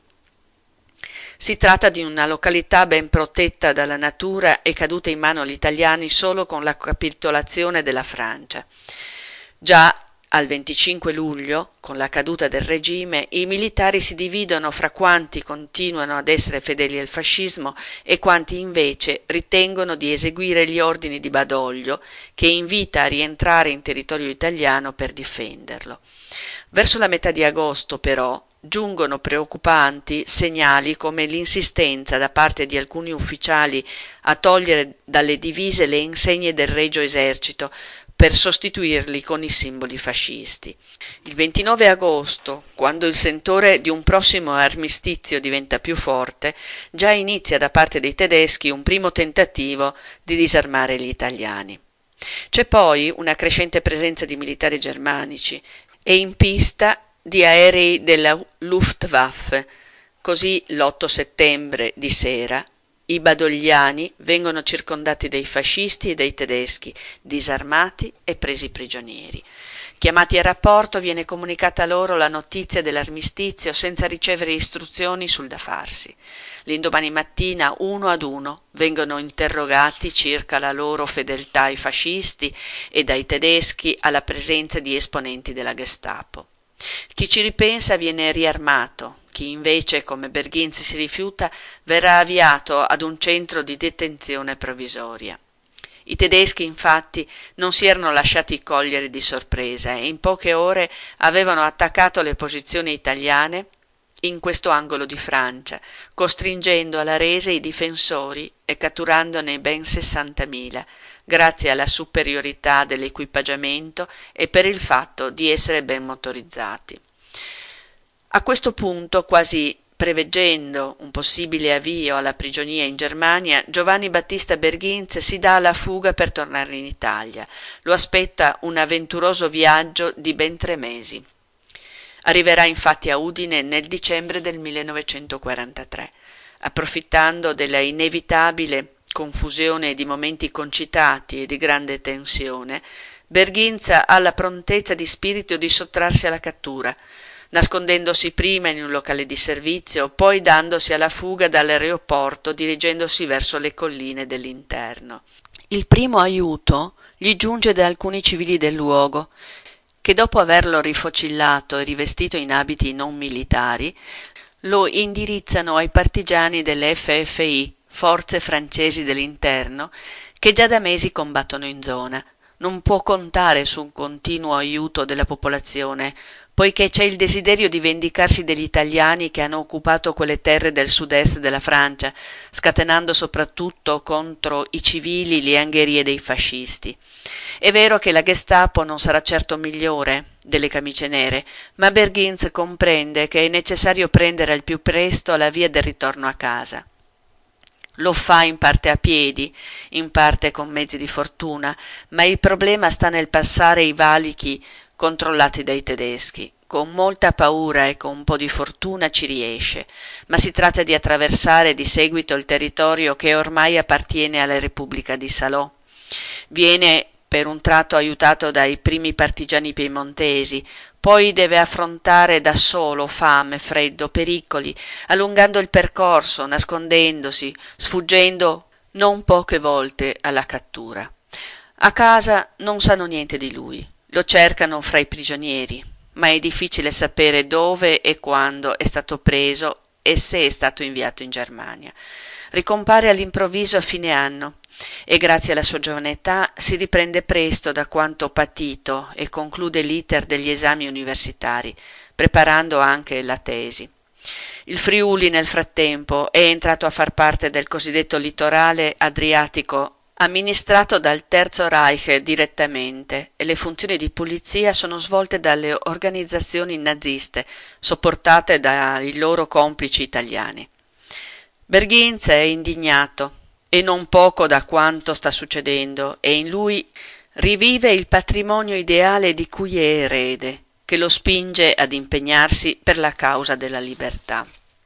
Si tratta di una località ben protetta dalla natura e caduta in mano agli italiani solo con la capitolazione della Francia. Già al venticinque luglio, con la caduta del regime, i militari si dividono fra quanti continuano ad essere fedeli al fascismo e quanti invece ritengono di eseguire gli ordini di Badoglio, che invita a rientrare in territorio italiano per difenderlo. Verso la metà di agosto, però, giungono preoccupanti segnali come l'insistenza da parte di alcuni ufficiali a togliere dalle divise le insegne del Regio Esercito per sostituirli con i simboli fascisti. Il ventinove agosto, quando il sentore di un prossimo armistizio diventa più forte, già inizia da parte dei tedeschi un primo tentativo di disarmare gli italiani. C'è poi una crescente presenza di militari germanici e in pista di aerei della Luftwaffe. Così l'otto settembre di sera i badogliani vengono circondati dai fascisti e dai tedeschi, disarmati e presi prigionieri. Chiamati a rapporto, viene comunicata loro la notizia dell'armistizio senza ricevere istruzioni sul da farsi. L'indomani mattina, uno ad uno, vengono interrogati circa la loro fedeltà ai fascisti e dai tedeschi alla presenza di esponenti della Gestapo. Chi ci ripensa viene riarmato, chi invece, come Berghinz si rifiuta, verrà avviato ad un centro di detenzione provvisoria. I tedeschi, infatti, non si erano lasciati cogliere di sorpresa e in poche ore avevano attaccato le posizioni italiane in questo angolo di Francia, costringendo alla resa i difensori e catturandone ben sessantamila, grazie alla superiorità dell'equipaggiamento e per il fatto di essere ben motorizzati. A questo punto, quasi preveggendo un possibile avvio alla prigionia in Germania, Giovanni Battista Berghinz si dà alla fuga per tornare in Italia. Lo aspetta un avventuroso viaggio di ben tre mesi. Arriverà infatti a Udine nel dicembre del millenovecentoquarantatré. Approfittando della inevitabile confusione di momenti concitati e di grande tensione, Berghinz ha la prontezza di spirito di sottrarsi alla cattura, nascondendosi prima in un locale di servizio, poi dandosi alla fuga dall'aeroporto dirigendosi verso le colline dell'interno. Il primo aiuto gli giunge da alcuni civili del luogo, che dopo averlo rifocillato e rivestito in abiti non militari, lo indirizzano ai partigiani delle F F I, forze francesi dell'interno, che già da mesi combattono in zona. Non può contare su un continuo aiuto della popolazione, poiché c'è il desiderio di vendicarsi degli italiani che hanno occupato quelle terre del sud-est della Francia, scatenando soprattutto contro i civili le angherie dei fascisti. È vero che la Gestapo non sarà certo migliore delle camicie nere, ma Berghinz comprende che è necessario prendere al più presto la via del ritorno a casa. Lo fa in parte a piedi, in parte con mezzi di fortuna, ma il problema sta nel passare i valichi controllati dai tedeschi. Con molta paura e con un po' di fortuna ci riesce, ma si tratta di attraversare di seguito il territorio che ormai appartiene alla Repubblica di Salò. Viene per un tratto aiutato dai primi partigiani piemontesi, poi deve affrontare da solo fame, freddo, pericoli, allungando il percorso, nascondendosi, sfuggendo non poche volte alla cattura. A casa non sanno niente di lui, lo cercano fra i prigionieri, ma è difficile sapere dove e quando è stato preso e se è stato inviato in Germania. Ricompare all'improvviso a fine anno e grazie alla sua giovane età si riprende presto da quanto patito e conclude l'iter degli esami universitari, preparando anche la tesi. Il Friuli nel frattempo è entrato a far parte del cosiddetto litorale adriatico amministrato dal Terzo Reich direttamente e le funzioni di pulizia sono svolte dalle organizzazioni naziste sopportate dai loro complici italiani. Berghinz è indignato e non poco da quanto sta succedendo e in lui rivive il patrimonio ideale di cui è erede, che lo spinge ad impegnarsi per la causa della libertà.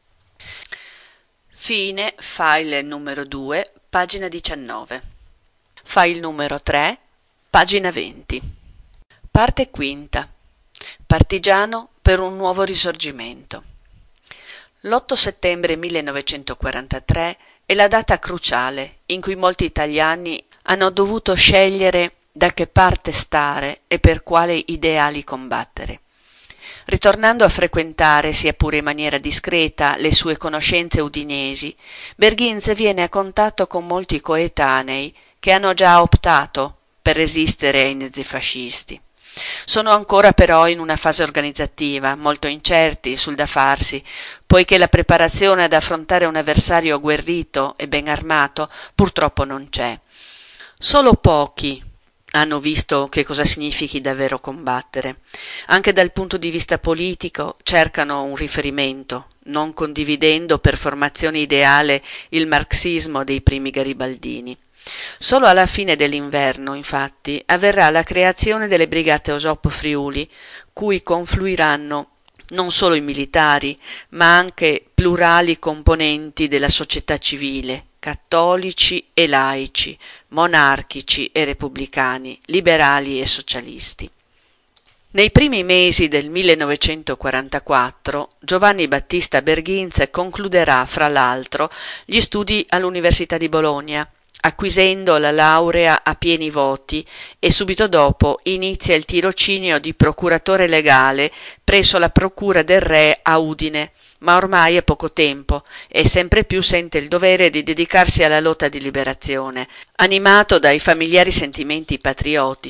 Fine file numero due, pagina diciannove. File numero tre, pagina venti. Parte quinta. Partigiano per un nuovo risorgimento. L'otto settembre millenovecentoquarantatré è la data cruciale in cui molti italiani hanno dovuto scegliere da che parte stare e per quale ideali combattere. Ritornando a frequentare, sia pure in maniera discreta, le sue conoscenze udinesi, Berghinz viene a contatto con molti coetanei che hanno già optato per resistere ai nazifascisti. Sono ancora però in una fase organizzativa, molto incerti sul da farsi, poiché la preparazione ad affrontare un avversario agguerrito e ben armato purtroppo non c'è. Solo pochi hanno visto che cosa significhi davvero combattere. Anche dal punto di vista politico cercano un riferimento, non condividendo per formazione ideale il marxismo dei primi garibaldini. Solo alla fine dell'inverno, infatti, avverrà la creazione delle Brigate Osop Friuli, cui confluiranno non solo i militari, ma anche plurali componenti della società civile, cattolici e laici, monarchici e repubblicani, liberali e socialisti. Nei primi mesi del millenovecentoquarantaquattro Giovanni Battista Berghinz concluderà, fra l'altro, gli studi all'Università di Bologna, acquisendo la laurea a pieni voti e subito dopo inizia il tirocinio di procuratore legale presso la Procura del Re a Udine, ma ormai è poco tempo e sempre più sente il dovere di dedicarsi alla lotta di liberazione. Animato dai familiari sentimenti patriottici,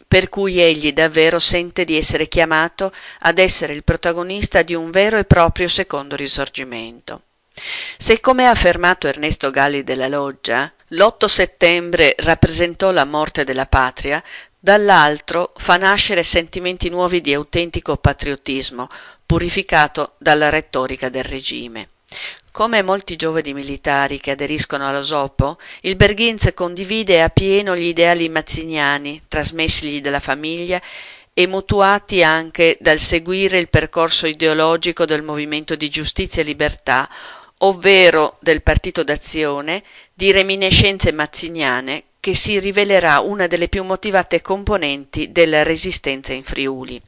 per cui egli davvero sente di essere chiamato ad essere il protagonista di un vero e proprio secondo risorgimento. Se, come ha affermato Ernesto Galli della Loggia, l'otto settembre rappresentò la morte della patria, dall'altro fa nascere sentimenti nuovi di autentico patriottismo, purificato dalla retorica del regime. Come molti giovani militari che aderiscono allo Sopo, il Berghinz condivide appieno gli ideali mazziniani, trasmessigli dalla famiglia e mutuati anche dal seguire il percorso ideologico del Movimento di Giustizia e Libertà, ovvero del Partito d'Azione, di reminiscenze mazziniane, che si rivelerà una delle più motivate componenti della resistenza in Friuli.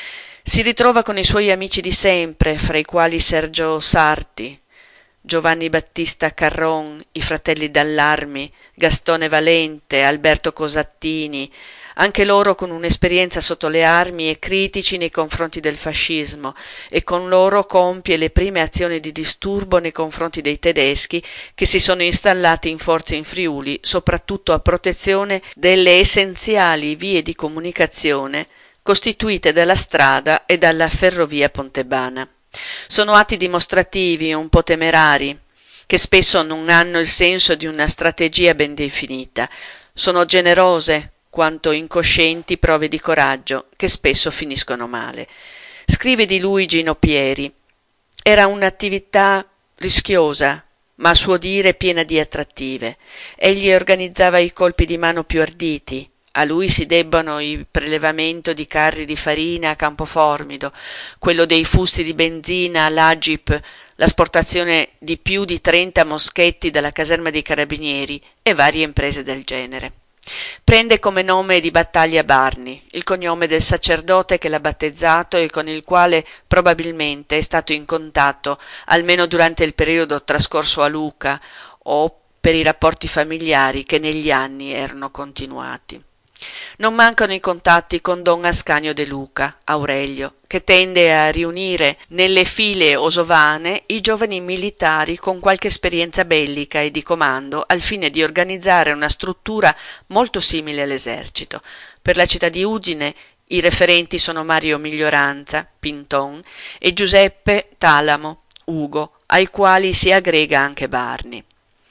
Si ritrova con i suoi amici di sempre, fra i quali Sergio Sarti, Giovanni Battista Carron, i fratelli Dallarmi, Gastone Valente, Alberto Cosattini, anche loro con un'esperienza sotto le armi e critici nei confronti del fascismo, e con loro compie le prime azioni di disturbo nei confronti dei tedeschi che si sono installati in forza in Friuli, soprattutto a protezione delle essenziali vie di comunicazione costituite dalla strada e dalla ferrovia pontebana. Sono atti dimostrativi un po' temerari, che spesso non hanno il senso di una strategia ben definita. Sono generose quanto incoscienti prove di coraggio che spesso finiscono male. Scrive di lui Gino Pieri: era un'attività rischiosa, ma a suo dire piena di attrattive. Egli organizzava i colpi di mano più arditi. A lui si debbono il prelevamento di carri di farina a Campoformido, quello dei fusti di benzina all'A G I P, l'asportazione di più di trenta moschetti dalla caserma dei carabinieri e varie imprese del genere. Prende come nome di battaglia Barni, il cognome del sacerdote che l'ha battezzato e con il quale probabilmente è stato in contatto almeno durante il periodo trascorso a Luca o per i rapporti familiari che negli anni erano continuati. Non mancano i contatti con don Ascanio De Luca, Aurelio, che tende a riunire nelle file osovane i giovani militari con qualche esperienza bellica e di comando al fine di organizzare una struttura molto simile all'esercito. Per la città di Udine i referenti sono Mario Miglioranza, Pinton, e Giuseppe Talamo, Ugo, ai quali si aggrega anche Barni.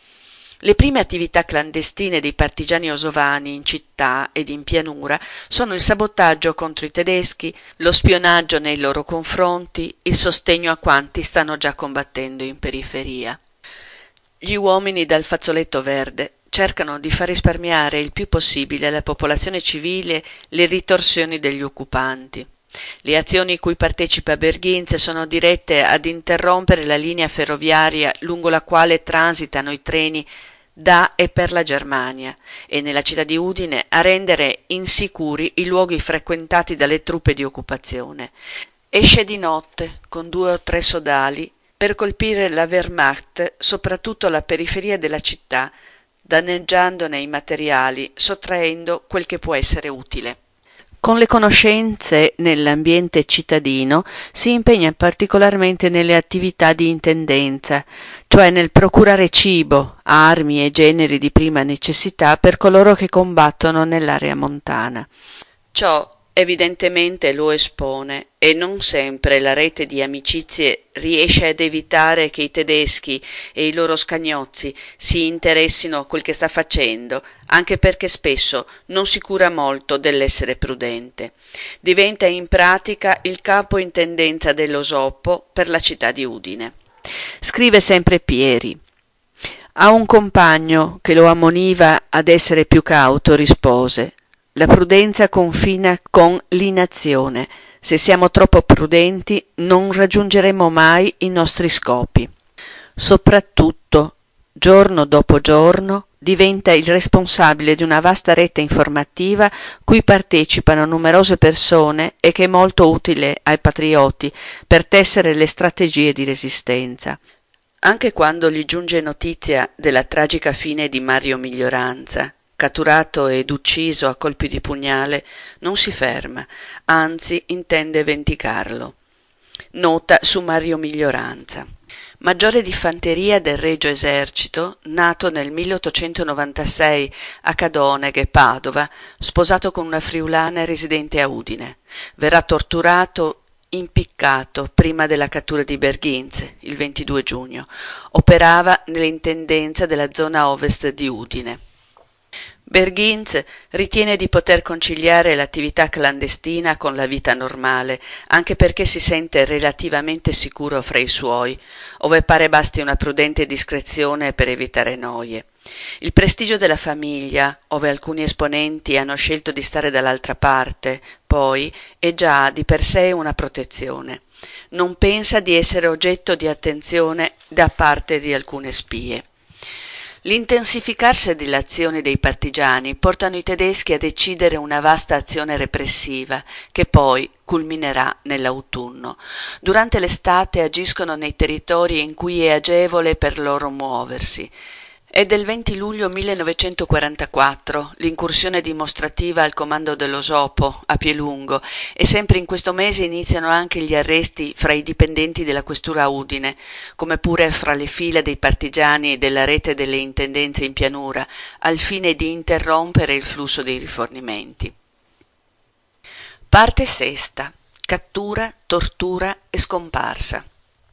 Le prime attività clandestine dei partigiani osovani in città ed in pianura sono il sabotaggio contro i tedeschi, lo spionaggio nei loro confronti, il sostegno a quanti stanno già combattendo in periferia. Gli uomini dal fazzoletto verde cercano di far risparmiare il più possibile alla popolazione civile le ritorsioni degli occupanti. Le azioni cui partecipa Berghinz sono dirette ad interrompere la linea ferroviaria lungo la quale transitano i treni da e per la Germania e nella città di Udine a rendere insicuri i luoghi frequentati dalle truppe di occupazione. Esce di notte con due o tre sodali per colpire la Wehrmacht, soprattutto la periferia della città, danneggiandone i materiali, sottraendo quel che può essere utile. Con le conoscenze nell'ambiente cittadino si impegna particolarmente nelle attività di intendenza, cioè nel procurare cibo, armi e generi di prima necessità per coloro che combattono nell'area montana. Ciò evidentemente lo espone e non sempre la rete di amicizie riesce ad evitare che i tedeschi e i loro scagnozzi si interessino a quel che sta facendo, anche perché spesso non si cura molto dell'essere prudente. Diventa in pratica il capo intendenza dello Sopo per la città di Udine. Scrive sempre Pieri: a un compagno che lo ammoniva ad essere più cauto rispose: la prudenza confina con l'inazione. Se siamo troppo prudenti non raggiungeremo mai i nostri scopi. Soprattutto, giorno dopo giorno, diventa il responsabile di una vasta rete informativa cui partecipano numerose persone e che è molto utile ai patrioti per tessere le strategie di resistenza. Anche quando gli giunge notizia della tragica fine di Mario Miglioranza, catturato ed ucciso a colpi di pugnale, non si ferma, anzi intende vendicarlo. Nota su Mario Miglioranza. Maggiore di fanteria del Regio Esercito, nato nel milleottocentonovantasei a Cadoneghe, Padova, sposato con una friulana residente a Udine. Verrà torturato, impiccato prima della cattura di Berghinz, il ventidue giugno. Operava nell'intendenza della zona ovest di Udine. Berghinz ritiene di poter conciliare l'attività clandestina con la vita normale, anche perché si sente relativamente sicuro fra i suoi, ove pare basti una prudente discrezione per evitare noie. Il prestigio della famiglia, ove alcuni esponenti hanno scelto di stare dall'altra parte, poi, è già di per sé una protezione. Non pensa di essere oggetto di attenzione da parte di alcune spie. L'intensificarsi delle azioni dei partigiani portano i tedeschi a decidere una vasta azione repressiva che poi culminerà nell'autunno. Durante l'estate agiscono nei territori in cui è agevole per loro muoversi. È del venti luglio millenovecentoquarantaquattro l'incursione dimostrativa al comando dello Sopo a Pielungo e sempre in questo mese iniziano anche gli arresti fra i dipendenti della questura Udine, come pure fra le fila dei partigiani della rete delle intendenze in pianura, al fine di interrompere il flusso dei rifornimenti. Parte sesta. Cattura, tortura e scomparsa.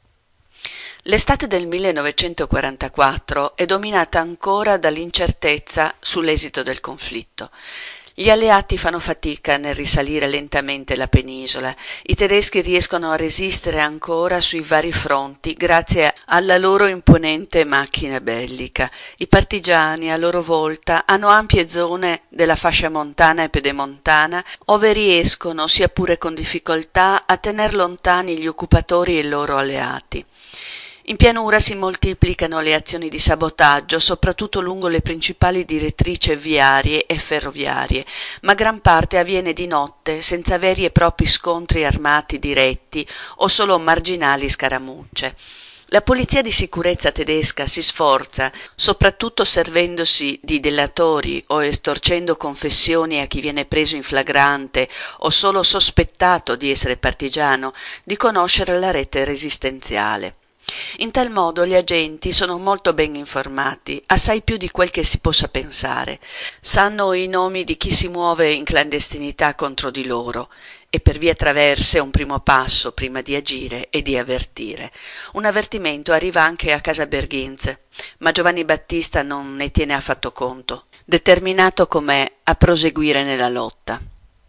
L'estate del millenovecentoquarantaquattro è dominata ancora dall'incertezza sull'esito del conflitto. Gli alleati fanno fatica nel risalire lentamente la penisola. I tedeschi riescono a resistere ancora sui vari fronti grazie alla loro imponente macchina bellica. I partigiani, a loro volta, hanno ampie zone della fascia montana e pedemontana ove riescono, sia pure con difficoltà, a tener lontani gli occupatori e i loro alleati. In pianura si moltiplicano le azioni di sabotaggio, soprattutto lungo le principali direttrici viarie e ferroviarie, ma gran parte avviene di notte, senza veri e propri scontri armati diretti o solo marginali scaramucce. La polizia di sicurezza tedesca si sforza, soprattutto servendosi di delatori o estorcendo confessioni a chi viene preso in flagrante o solo sospettato di essere partigiano, di conoscere la rete resistenziale. In tal modo gli agenti sono molto ben informati, assai più di quel che si possa pensare. Sanno i nomi di chi si muove in clandestinità contro di loro e per vie traverse è un primo passo prima di agire e di avvertire. Un avvertimento arriva anche a casa Berghinz, ma Giovanni Battista non ne tiene affatto conto, determinato com'è a proseguire nella lotta.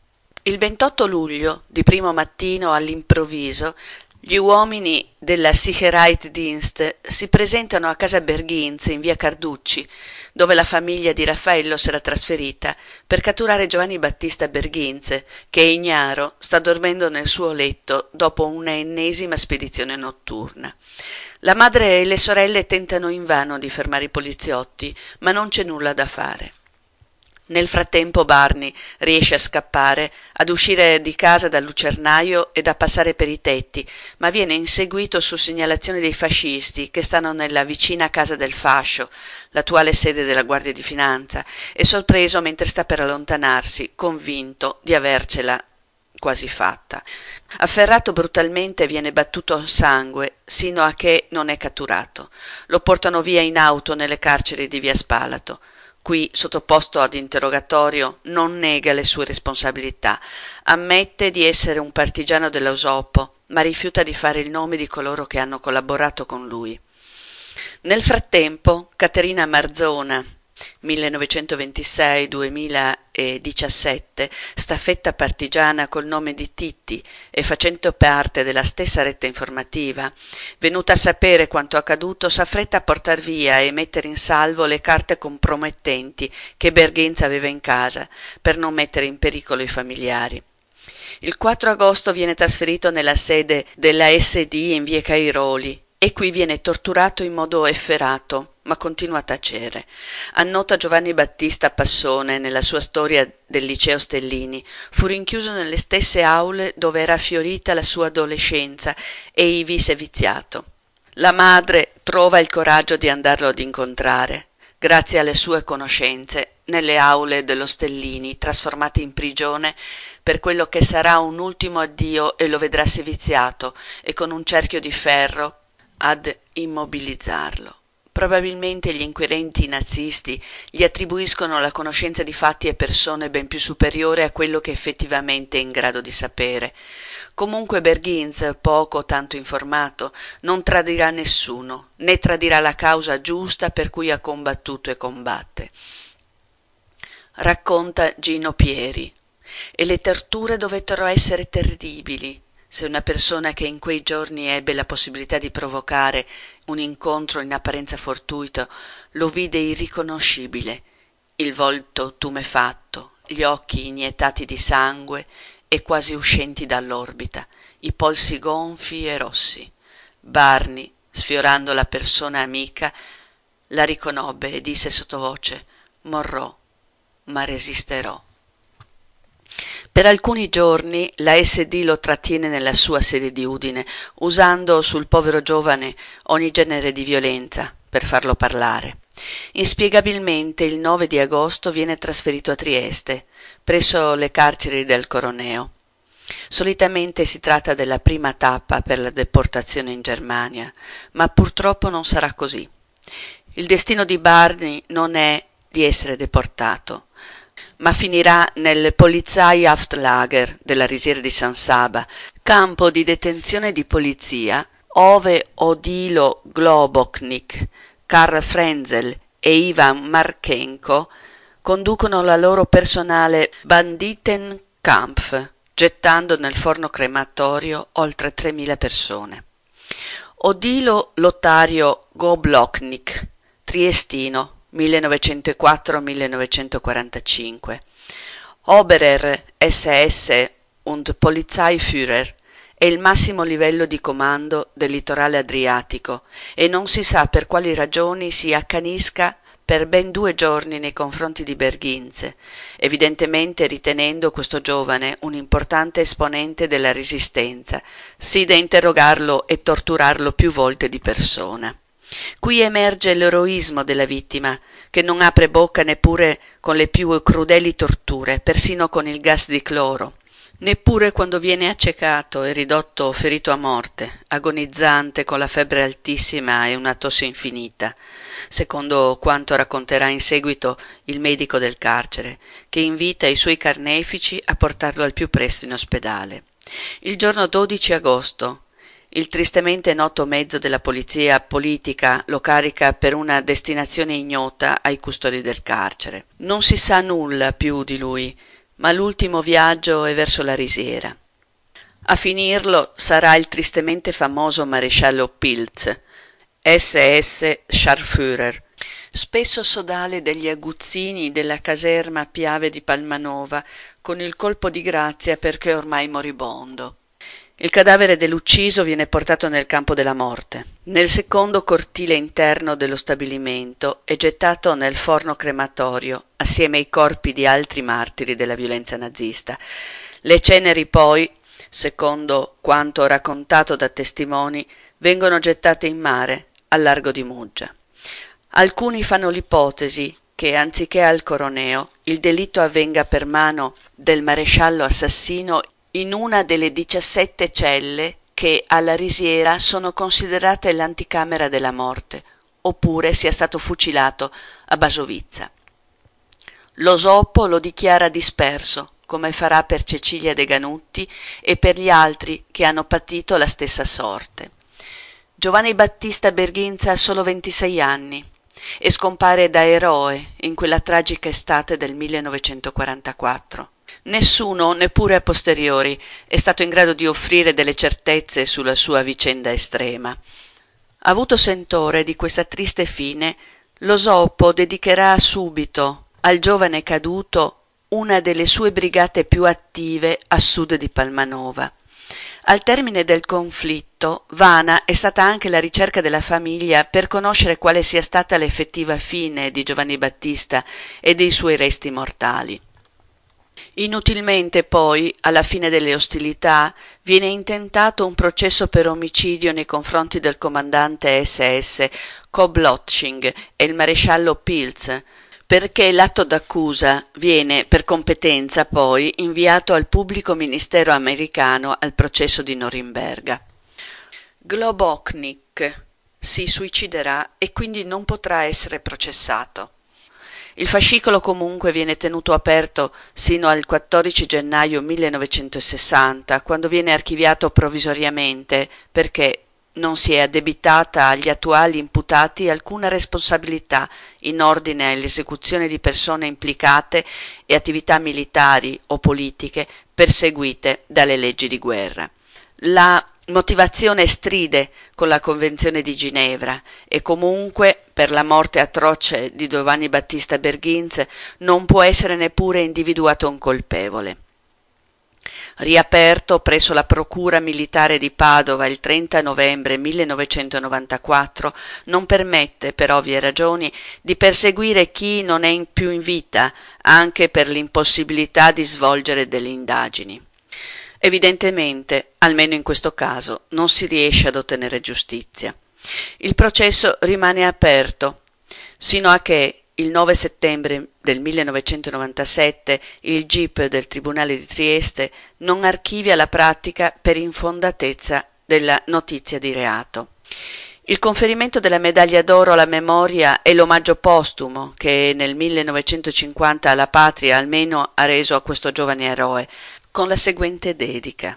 Il ventotto luglio, di primo mattino all'improvviso, gli uomini della Sicherheitsdienst si presentano a casa Berghinz in via Carducci, dove la famiglia di Raffaello s'era trasferita, per catturare Giovanni Battista Berghinz, che ignaro sta dormendo nel suo letto dopo una ennesima spedizione notturna. La madre e le sorelle tentano invano di fermare i poliziotti, ma non c'è nulla da fare. Nel frattempo Barney riesce a scappare, ad uscire di casa dal lucernaio e a passare per i tetti, ma viene inseguito su segnalazione dei fascisti che stanno nella vicina casa del Fascio, l'attuale sede della Guardia di Finanza, e sorpreso mentre sta per allontanarsi, convinto di avercela quasi fatta. Afferrato brutalmente viene battuto a sangue, sino a che non è catturato. Lo portano via in auto nelle carceri di via Spalato. Qui, sottoposto ad interrogatorio, non nega le sue responsabilità, ammette di essere un partigiano dell'Ausopo, ma rifiuta di fare il nome di coloro che hanno collaborato con lui. Nel frattempo, Caterina Marzona, millenovecentoventisei duemiladiciassette, staffetta partigiana col nome di Titti e facendo parte della stessa rete informativa, venuta a sapere quanto accaduto, s'affretta a portar via e mettere in salvo le carte compromettenti che Berghinz aveva in casa, per non mettere in pericolo i familiari. Il quattro agosto viene trasferito nella sede della S D in via Cairoli e qui viene torturato in modo efferato, ma continua a tacere. Annota Giovanni Battista Passone nella sua storia del liceo Stellini, fu rinchiuso nelle stesse aule dove era fiorita la sua adolescenza e ivi si è viziato. La madre trova il coraggio di andarlo ad incontrare. grazie alle sue conoscenze, nelle aule dello Stellini, trasformate in prigione per quello che sarà un ultimo addio e lo vedrà seviziato e con un cerchio di ferro ad immobilizzarlo. Probabilmente gli inquirenti nazisti gli attribuiscono la conoscenza di fatti e persone ben più superiore a quello che effettivamente è in grado di sapere. Comunque Berghins, poco o tanto informato, non tradirà nessuno, né tradirà la causa giusta per cui ha combattuto e combatte. Racconta Gino Pieri. E le torture dovettero essere terribili. Se una persona che in quei giorni ebbe la possibilità di provocare un incontro in apparenza fortuito lo vide irriconoscibile, il volto tumefatto, gli occhi iniettati di sangue e quasi uscenti dall'orbita, i polsi gonfi e rossi. Barney, sfiorando la persona amica, la riconobbe e disse sottovoce: «Morrò, ma resisterò». Per alcuni giorni la S D lo trattiene nella sua sede di Udine, usando sul povero giovane ogni genere di violenza per farlo parlare. Inspiegabilmente il nove di agosto viene trasferito a Trieste, presso le carceri del Coroneo. Solitamente si tratta della prima tappa per la deportazione in Germania, ma purtroppo non sarà così. Il destino di Barney non è di essere deportato, ma finirà nel Polizeihaftlager della risiera di San Saba, campo di detenzione di polizia, ove Odilo Globoknik, Karl Frenzel e Ivan Marchenko conducono la loro personale Banditenkampf, gettando nel forno crematorio oltre tremila persone. Odilo Lottario Globoknik, triestino, millenovecentoquattro millenovecentoquarantacinque. Oberer S S und Polizeiführer è il massimo livello di comando del litorale adriatico e non si sa per quali ragioni si accanisca per ben due giorni nei confronti di Berghins, evidentemente ritenendo questo giovane un importante esponente della resistenza, sì da interrogarlo e torturarlo più volte di persona. Qui emerge l'eroismo della vittima, che non apre bocca neppure con le più crudeli torture, persino con il gas di cloro, neppure quando viene accecato e ridotto ferito a morte, agonizzante con la febbre altissima e una tosse infinita, secondo quanto racconterà in seguito il medico del carcere, che invita i suoi carnefici a portarlo al più presto in ospedale. Il giorno dodici agosto il tristemente noto mezzo della polizia politica lo carica per una destinazione ignota ai custodi del carcere. Non si sa nulla più di lui, ma l'ultimo viaggio è verso la risiera. A finirlo sarà il tristemente famoso maresciallo Pilz, S S Scharführer, spesso sodale degli aguzzini della caserma Piave di Palmanova, con il colpo di grazia perché ormai moribondo. Il cadavere dell'ucciso viene portato nel campo della morte, nel secondo cortile interno dello stabilimento e gettato nel forno crematorio assieme ai corpi di altri martiri della violenza nazista. Le ceneri poi, secondo quanto raccontato da testimoni, vengono gettate in mare al largo di Muggia. Alcuni fanno l'ipotesi che, anziché al Coroneo, il delitto avvenga per mano del maresciallo assassino in una delle diciassette celle che alla risiera sono considerate l'anticamera della morte, oppure sia stato fucilato a Basovizza. Lo Sopo lo dichiara disperso, come farà per Cecilia De Ganutti e per gli altri che hanno patito la stessa sorte. Giovanni Battista Berghins ha solo ventisei anni e scompare da eroe in quella tragica estate del millenovecentoquarantaquattro. Nessuno, neppure a posteriori, è stato in grado di offrire delle certezze sulla sua vicenda estrema. Avuto sentore di questa triste fine, lo Sopo dedicherà subito al giovane caduto una delle sue brigate più attive a sud di Palmanova. Al termine del conflitto, vana è stata anche la ricerca della famiglia per conoscere quale sia stata l'effettiva fine di Giovanni Battista e dei suoi resti mortali. Inutilmente poi, alla fine delle ostilità, viene intentato un processo per omicidio nei confronti del comandante S S Koblotzing e il maresciallo Pilz, perché l'atto d'accusa viene, per competenza poi, inviato al pubblico ministero americano al processo di Norimberga. Globoknik si suiciderà e quindi non potrà essere processato. Il fascicolo comunque viene tenuto aperto sino al quattordici gennaio millenovecentosessanta, quando viene archiviato provvisoriamente perché non si è addebitata agli attuali imputati alcuna responsabilità in ordine all'esecuzione di persone implicate e attività militari o politiche perseguite dalle leggi di guerra. La motivazione stride con la Convenzione di Ginevra e comunque per la morte atroce di Giovanni Battista Berghinz non può essere neppure individuato un colpevole. Riaperto presso la Procura Militare di Padova il trenta novembre millenovecentonovantaquattro, non permette, per ovvie ragioni, di perseguire chi non è più in vita, anche per l'impossibilità di svolgere delle indagini. Evidentemente, almeno in questo caso, non si riesce ad ottenere giustizia. Il processo rimane aperto, sino a che il nove settembre del millenovecentonovantasette il G I P del Tribunale di Trieste non archivia la pratica per infondatezza della notizia di reato. Il conferimento della medaglia d'oro alla memoria è l'omaggio postumo che nel millenovecentocinquanta la patria almeno ha reso a questo giovane eroe, con la seguente dedica.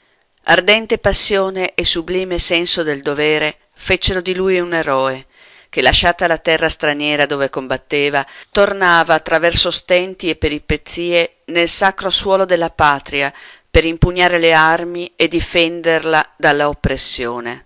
Ardente passione e sublime senso del dovere fecero di lui un eroe, che lasciata la terra straniera dove combatteva, tornava attraverso stenti e peripezie nel sacro suolo della patria per impugnare le armi e difenderla dalla oppressione.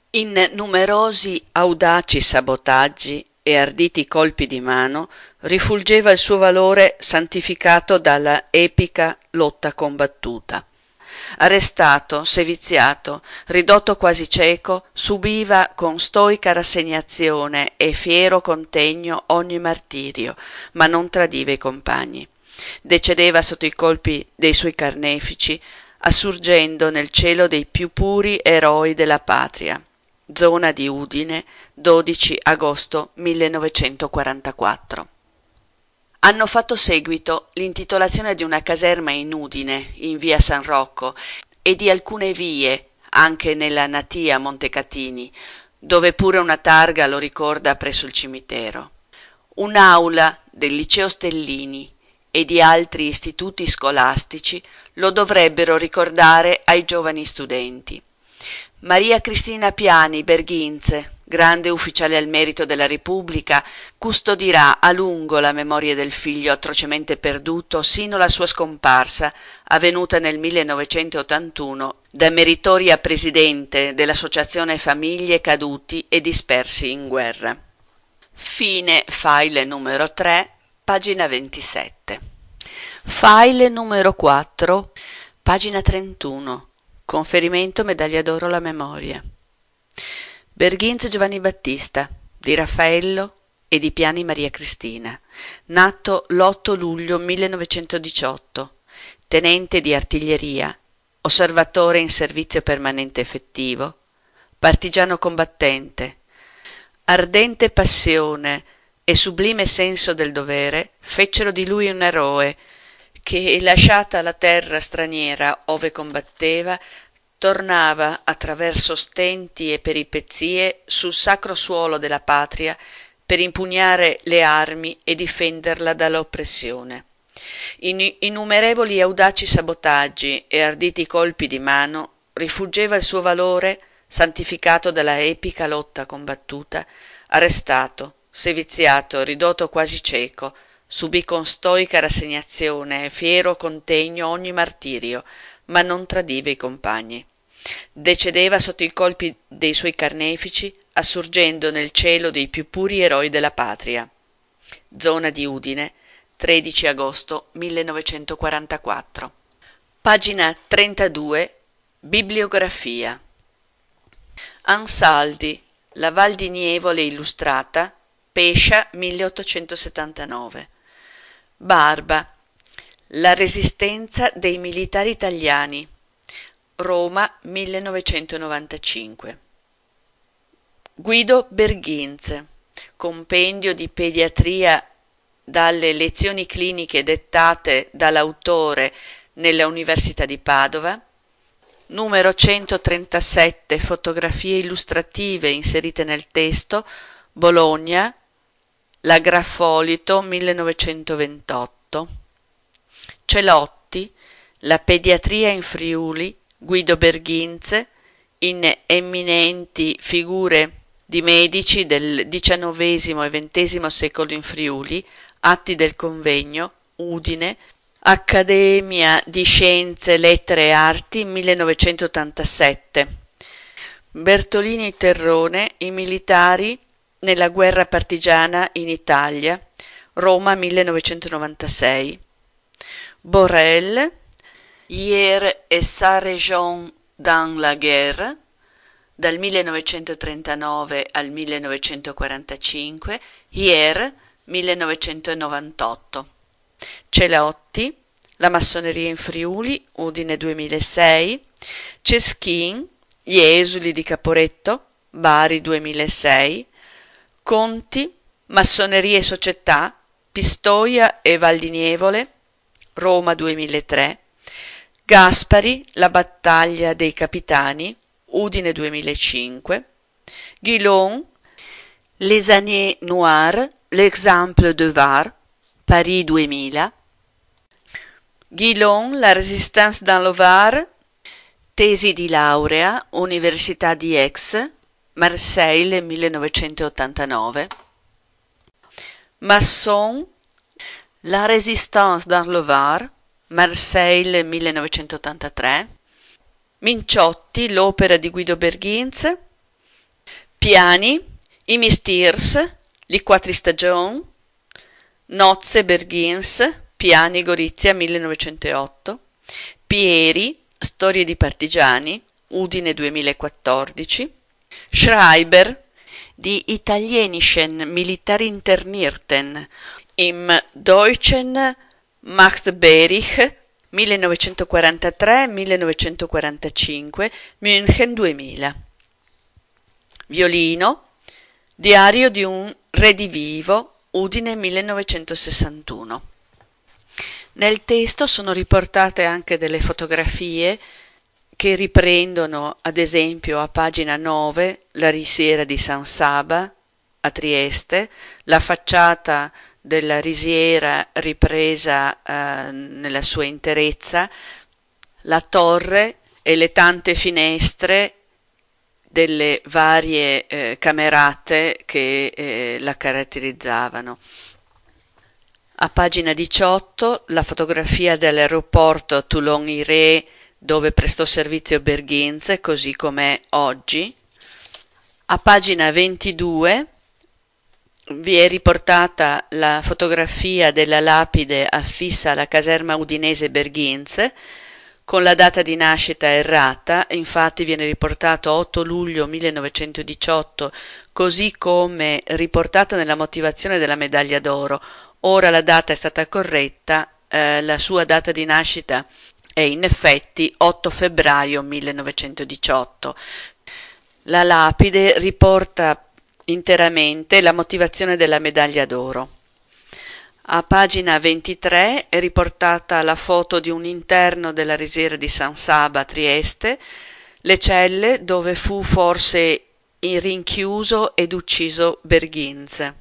In numerosi audaci sabotaggi e arditi colpi di mano rifulgeva il suo valore santificato dalla epica lotta combattuta. Arrestato, seviziato, ridotto quasi cieco, subiva con stoica rassegnazione e fiero contegno ogni martirio, ma non tradiva i compagni. Decedeva sotto i colpi dei suoi carnefici, assurgendo nel cielo dei più puri eroi della patria. Zona di Udine, dodici agosto millenovecentoquarantaquattro. Hanno fatto seguito l'intitolazione di una caserma in Udine, in via San Rocco, e di alcune vie, anche nella natia Montecatini, dove pure una targa lo ricorda presso il cimitero. Un'aula del liceo Stellini e di altri istituti scolastici lo dovrebbero ricordare ai giovani studenti. Maria Cristina Piani Berghinz, grande ufficiale al merito della Repubblica, custodirà a lungo la memoria del figlio atrocemente perduto sino alla sua scomparsa, avvenuta nel millenovecentottantuno, da meritoria presidente dell'Associazione Famiglie Caduti e Dispersi in Guerra. Fine file numero tre, pagina ventisette. File numero quattro, pagina trentuno. Conferimento medaglia d'oro alla memoria. Berghinz Giovanni Battista, di Raffaello e di Piani Maria Cristina, nato l'otto luglio millenovecentodiciotto, tenente di artiglieria, osservatore in servizio permanente effettivo, partigiano combattente, ardente passione e sublime senso del dovere fecero di lui un eroe che, lasciata la terra straniera ove combatteva, tornava attraverso stenti e peripezie sul sacro suolo della patria per impugnare le armi e difenderla dall'oppressione. In innumerevoli e audaci sabotaggi e arditi colpi di mano rifuggeva il suo valore santificato dalla epica lotta combattuta, arrestato, seviziato, ridotto quasi cieco, subì con stoica rassegnazione e fiero contegno ogni martirio, ma non tradiva i compagni. Decedeva sotto i colpi dei suoi carnefici, assurgendo nel cielo dei più puri eroi della patria. Zona di Udine, tredici agosto millenovecentoquarantaquattro. Pagina trentadue. Bibliografia. Ansaldi, La Val di Nievole illustrata, Pescia milleottocentosettantanove. Barba, La resistenza dei militari italiani. Roma millenovecentonovantacinque. Guido Berghinz. Compendio di pediatria dalle lezioni cliniche dettate dall'autore nella Università di Padova. Numero centotrentasette. Fotografie illustrative inserite nel testo. Bologna. La Graffolito millenovecentoventotto. Celotti. La pediatria in Friuli. Guido Berghinz, in eminenti figure di medici del diciannovesimo e ventesimo secolo in Friuli, atti del convegno, Udine, Accademia di Scienze, Lettere e Arti, millenovecentottantasette. Bertolini Terrone, i militari nella guerra partigiana in Italia, Roma millenovecentonovantasei. Borel, Hier et sa région dans la guerre, dal millenovecentotrentanove al millenovecentoquarantacinque, Hier, millenovecentonovantotto. Celotti, la massoneria in Friuli, Udine duemilasei. Ceschin, gli esuli di Caporetto, Bari duemilasei. Conti, massoneria e società, Pistoia e Val di Nievole, Roma duemilatré. Gaspari, la battaglia dei capitani, Udine duemilacinque. Guillon, Les années noires, l'exemple de Var, Paris duemila. Guillon, la résistance dans le Var, tesi di laurea, Università di Aix, Marseille millenovecentottantanove. Masson, la résistance dans le Var, Marseille millenovecentottantatré. Minciotti, l'opera di Guido Berghinz. Piani, i Mistirs, li Quattri Stagioni. Nozze Berghinz, Piani Gorizia millenovecentootto. Pieri, storie di partigiani, Udine duemilaquattordici. Schreiber, die italienischen Militärinternierten im Deutschen Machtberich millenovecentoquarantatré millenovecentoquarantacinque, München duemila. Violino, diario di un redivivo, Udine millenovecentosessantuno. Nel testo sono riportate anche delle fotografie che riprendono, ad esempio, a pagina nove, la risiera di San Saba a Trieste, la facciata della risiera ripresa eh, nella sua interezza, la torre e le tante finestre delle varie eh, camerate che eh, la caratterizzavano. A pagina diciotto la fotografia dell'aeroporto Toulon-Iré dove prestò servizio Berghinz, così com'è oggi. A pagina ventidue vi è riportata la fotografia della lapide affissa alla caserma udinese Berghinz, con la data di nascita errata, infatti viene riportato otto luglio millenovecentodiciotto, così come riportata nella motivazione della medaglia d'oro. Ora la data è stata corretta, eh, la sua data di nascita è in effetti otto febbraio millenovecentodiciotto. La lapide riporta interamente la motivazione della medaglia d'oro. A pagina ventitré è riportata la foto di un interno della risiera di San Saba a Trieste, le celle dove fu forse rinchiuso ed ucciso Berghinz.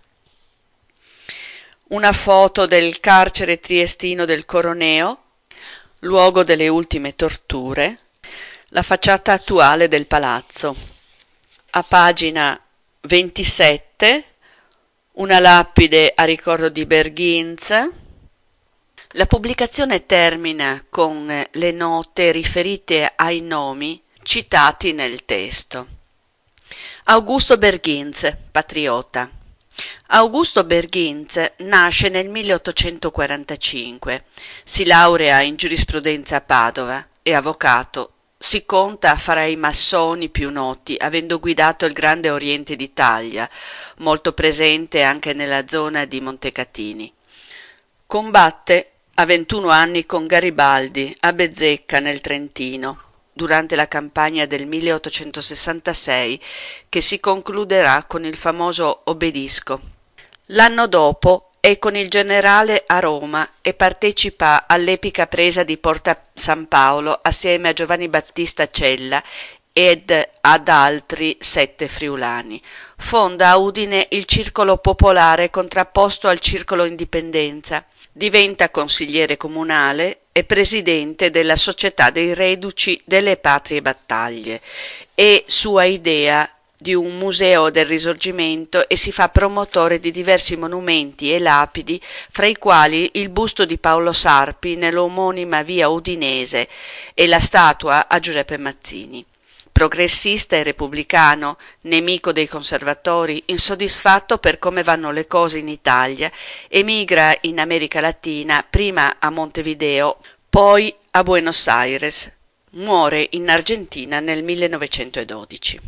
Una foto del carcere triestino del Coroneo, luogo delle ultime torture, la facciata attuale del palazzo. A pagina ventisette una lapide a ricordo di Berghinz. La pubblicazione termina con le note riferite ai nomi citati nel testo. Augusto Berghinz, patriota. Augusto Berghinz nasce nel milleottocentoquarantacinque, si laurea in giurisprudenza a Padova, è avvocato, si conta fra i massoni più noti, avendo guidato il Grande Oriente d'Italia, molto presente anche nella zona di Montecatini. Combatte a ventuno anni con Garibaldi a Bezzecca nel Trentino, durante la campagna del milleottocentosessantasei, che si concluderà con il famoso Obelisco. L'anno dopo è con il generale a Roma e partecipa all'epica presa di Porta San Paolo assieme a Giovanni Battista Cella ed ad altri sette friulani. Fonda a Udine il Circolo Popolare contrapposto al Circolo Indipendenza. Diventa consigliere comunale e presidente della Società dei Reduci delle Patrie Battaglie e sua idea di un museo del Risorgimento e si fa promotore di diversi monumenti e lapidi, fra i quali il busto di Paolo Sarpi nell'omonima via Udinese e la statua a Giuseppe Mazzini. Progressista e repubblicano, nemico dei conservatori, insoddisfatto per come vanno le cose in Italia, emigra in America Latina, prima a Montevideo, poi a Buenos Aires. Muore in Argentina nel millenovecentododici.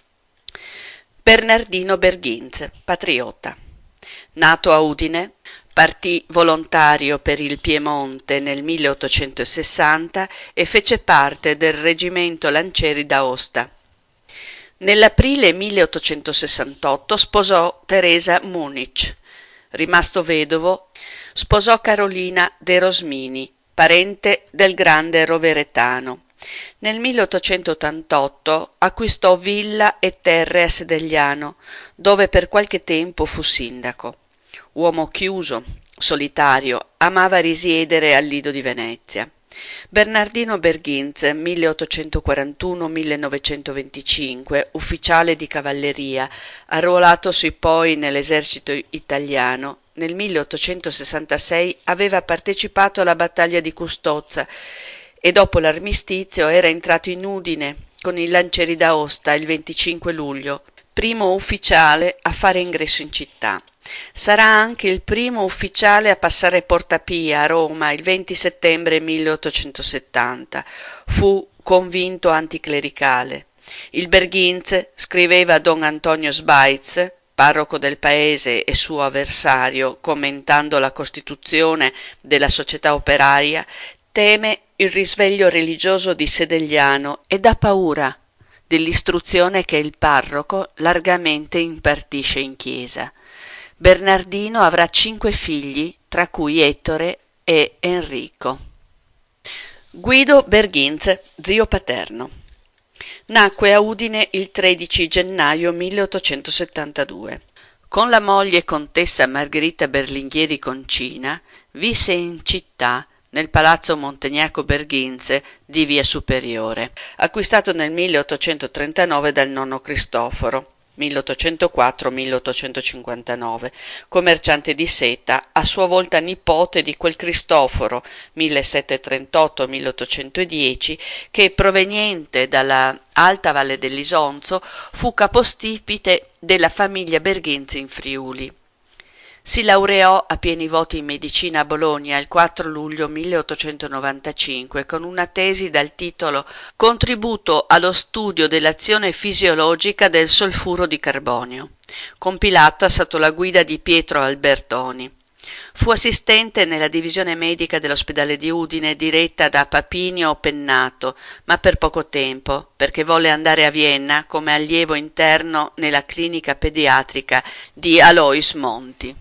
Bernardino Berghinz, patriota. Nato a Udine, partì volontario per il Piemonte nel milleottocentosessanta e fece parte del reggimento Lancieri d'Aosta. Nell'aprile milleottocentosessantotto sposò Teresa Munich. Rimasto vedovo, sposò Carolina de Rosmini, parente del grande Roveretano. Nel milleottocentottantotto acquistò villa e terre a Sedegliano, dove per qualche tempo fu sindaco. Uomo chiuso, solitario, amava risiedere al Lido di Venezia. Bernardino Berghinz, milleottocentoquarantuno millenovecentoventicinque, ufficiale di cavalleria, arruolatosi poi nell'esercito italiano, nel milleottocentosessantasei aveva partecipato alla battaglia di Custozza e dopo l'armistizio era entrato in Udine con i Lancieri d'Aosta il venticinque luglio, primo ufficiale a fare ingresso in città. Sarà anche il primo ufficiale a passare Porta Pia a Roma il venti settembre milleottocentosettanta. Fu convinto anticlericale. Il Berghinz, scriveva don Antonio Sbaitz, parroco del paese e suo avversario, commentando la costituzione della società operaia, teme il risveglio religioso di Sedegliano ed ha paura dell'istruzione che il parroco largamente impartisce in chiesa. Bernardino avrà cinque figli, tra cui Ettore e Enrico. Guido Berghinz, zio paterno. Nacque a Udine il tredici gennaio milleottocentosettantadue. Con la moglie contessa Margherita Berlinghieri Concina visse in città nel palazzo Montegnaco Berghinz di Via Superiore, acquistato nel milleottocentotrentanove dal nonno Cristoforo, milleottocentoquattro milleottocentocinquantanove, commerciante di seta, a sua volta nipote di quel Cristoforo, millesettecentotrentotto milleottocentodieci, che, proveniente dalla Alta Valle dell'Isonzo, fu capostipite della famiglia Berghinz in Friuli. Si laureò a pieni voti in medicina a Bologna il quattro luglio milleottocentonovantacinque con una tesi dal titolo Contributo allo studio dell'azione fisiologica del solfuro di carbonio, compilata sotto la guida di Pietro Albertoni. Fu assistente nella divisione medica dell'ospedale di Udine diretta da Papinio Pennato, ma per poco tempo, perché volle andare a Vienna come allievo interno nella clinica pediatrica di Alois Monti.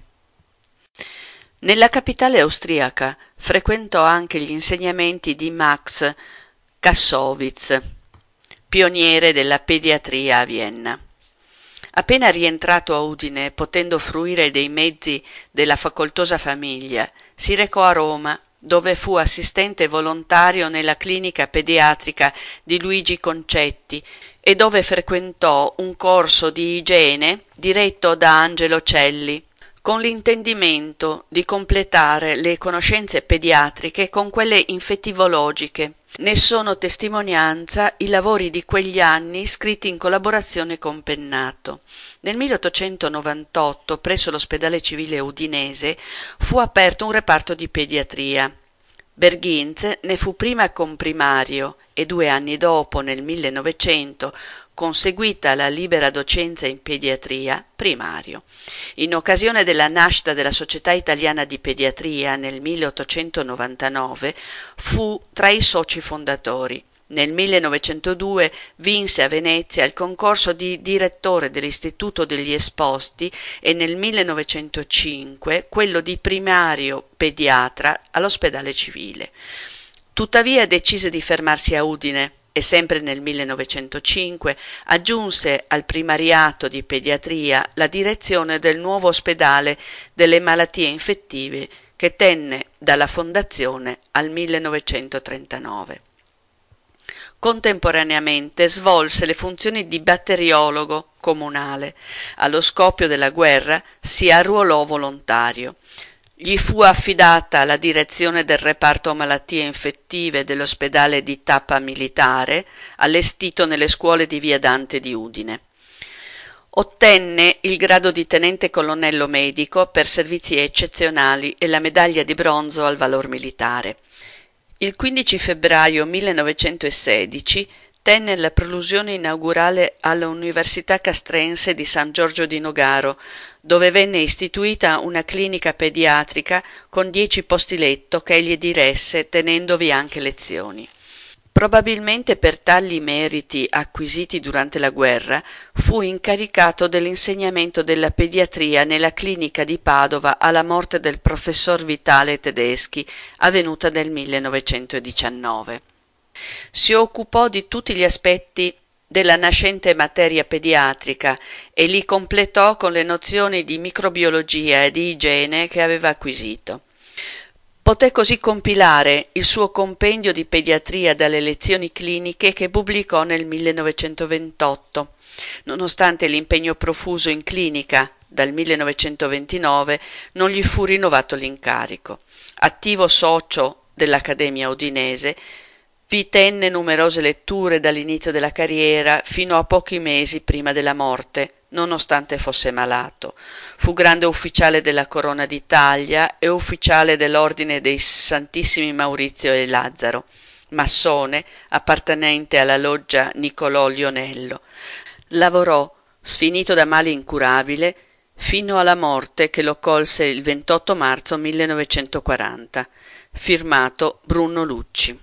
Nella capitale austriaca frequentò anche gli insegnamenti di Max Kassowitz, pioniere della pediatria a Vienna. Appena rientrato a Udine, potendo fruire dei mezzi della facoltosa famiglia, si recò a Roma, dove fu assistente volontario nella clinica pediatrica di Luigi Concetti e dove frequentò un corso di igiene diretto da Angelo Celli, con l'intendimento di completare le conoscenze pediatriche con quelle infettivologiche. Ne sono testimonianza i lavori di quegli anni scritti in collaborazione con Pennato. Nel milleottocentonovantotto, presso l'ospedale civile udinese, fu aperto un reparto di pediatria. Berghinz ne fu prima comprimario e due anni dopo, nel millenovecento, conseguita la libera docenza in pediatria, primario. In occasione della nascita della Società Italiana di Pediatria nel milleottocentonovantanove fu tra i soci fondatori. Nel millenovecentodue vinse a Venezia il concorso di direttore dell'Istituto degli Esposti e nel millenovecentocinque quello di primario pediatra all'Ospedale Civile. Tuttavia decise di fermarsi a Udine e sempre nel millenovecentocinque aggiunse al primariato di pediatria la direzione del nuovo ospedale delle malattie infettive che tenne dalla fondazione al millenovecentotrentanove. Contemporaneamente svolse le funzioni di batteriologo comunale. Allo scoppio della guerra si arruolò volontario. Gli fu affidata la direzione del reparto malattie infettive dell'ospedale di Tappa Militare, allestito nelle scuole di Via Dante di Udine. Ottenne il grado di tenente colonnello medico per servizi eccezionali e la medaglia di bronzo al valor militare. Il quindici febbraio millenovecentosedici tenne la prolusione inaugurale all'Università Castrense di San Giorgio di Nogaro, dove venne istituita una clinica pediatrica con dieci posti letto che egli diresse, tenendovi anche lezioni. Probabilmente per tali meriti acquisiti durante la guerra fu incaricato dell'insegnamento della pediatria nella clinica di Padova alla morte del professor Vitale Tedeschi, avvenuta nel millenovecentodiciannove. Si occupò di tutti gli aspetti della nascente materia pediatrica e li completò con le nozioni di microbiologia e di igiene che aveva acquisito. Poté così compilare il suo compendio di pediatria dalle lezioni cliniche che pubblicò nel millenovecentoventotto. Nonostante l'impegno profuso in clinica dal millenovecentoventinove, non gli fu rinnovato l'incarico. Attivo socio dell'Accademia Udinese, vi tenne numerose letture dall'inizio della carriera fino a pochi mesi prima della morte, nonostante fosse malato. Fu grande ufficiale della Corona d'Italia e ufficiale dell'Ordine dei Santissimi Maurizio e Lazzaro, massone appartenente alla loggia Niccolò Lionello. Lavorò, sfinito da male incurabile, fino alla morte che lo colse il ventotto marzo millenovecentoquaranta. Firmato Bruno Lucci.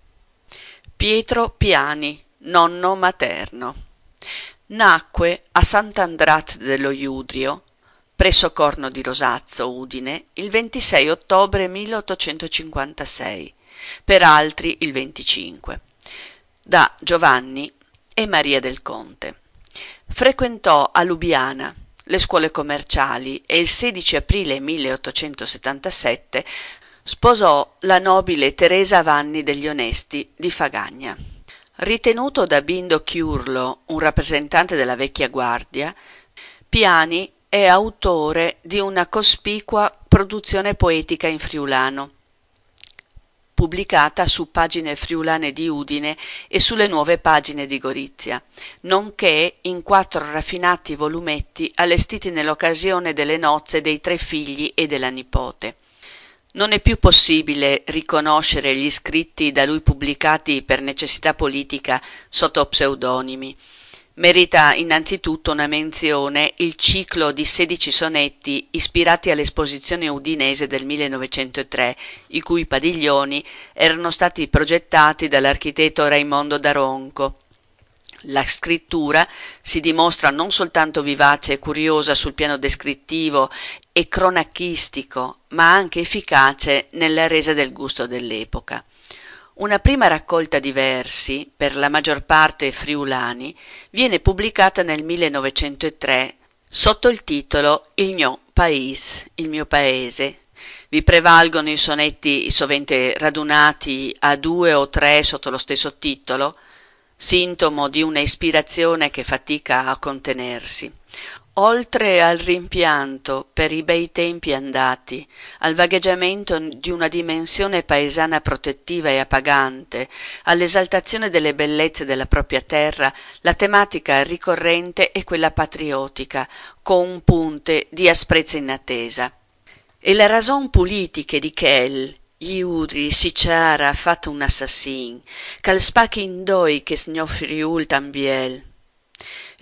Pietro Piani, nonno materno. Nacque a Sant'Andraz dello Iudrio, presso Corno di Rosazzo, Udine, il ventisei ottobre milleottocentocinquantasei, per altri il venticinque, da Giovanni e Maria del Conte. Frequentò a Lubiana le scuole commerciali e il sedici aprile milleottocentosettantasette sposò la nobile Teresa Vanni degli Onesti di Fagagna. Ritenuto da Bindo Chiurlo un rappresentante della vecchia guardia, Piani è autore di una cospicua produzione poetica in friulano, pubblicata su Pagine Friulane di Udine e sulle Nuove Pagine di Gorizia, nonché in quattro raffinati volumetti allestiti nell'occasione delle nozze dei tre figli e della nipote. Non è più possibile riconoscere gli scritti da lui pubblicati per necessità politica sotto pseudonimi. Merita innanzitutto una menzione il ciclo di sedici sonetti ispirati all'esposizione udinese del millenovecentotre, i cui padiglioni erano stati progettati dall'architetto Raimondo Daronco. La scrittura si dimostra non soltanto vivace e curiosa sul piano descrittivo e cronachistico, ma anche efficace nella resa del gusto dell'epoca. Una prima raccolta di versi, per la maggior parte friulani, viene pubblicata nel millenovecentotre sotto il titolo Il mio país, il mio paese. Vi prevalgono i sonetti sovente radunati a due o tre sotto lo stesso titolo, sintomo di una ispirazione che fatica a contenersi. Oltre al rimpianto per i bei tempi andati, al vagheggiamento di una dimensione paesana protettiva e appagante, all'esaltazione delle bellezze della propria terra, la tematica ricorrente è quella patriottica, con punte di asprezza inattesa. E la raison politique di quel gli udri si c'era fatto un assassin, cal spacchi in doi che sgnò friul tambiel.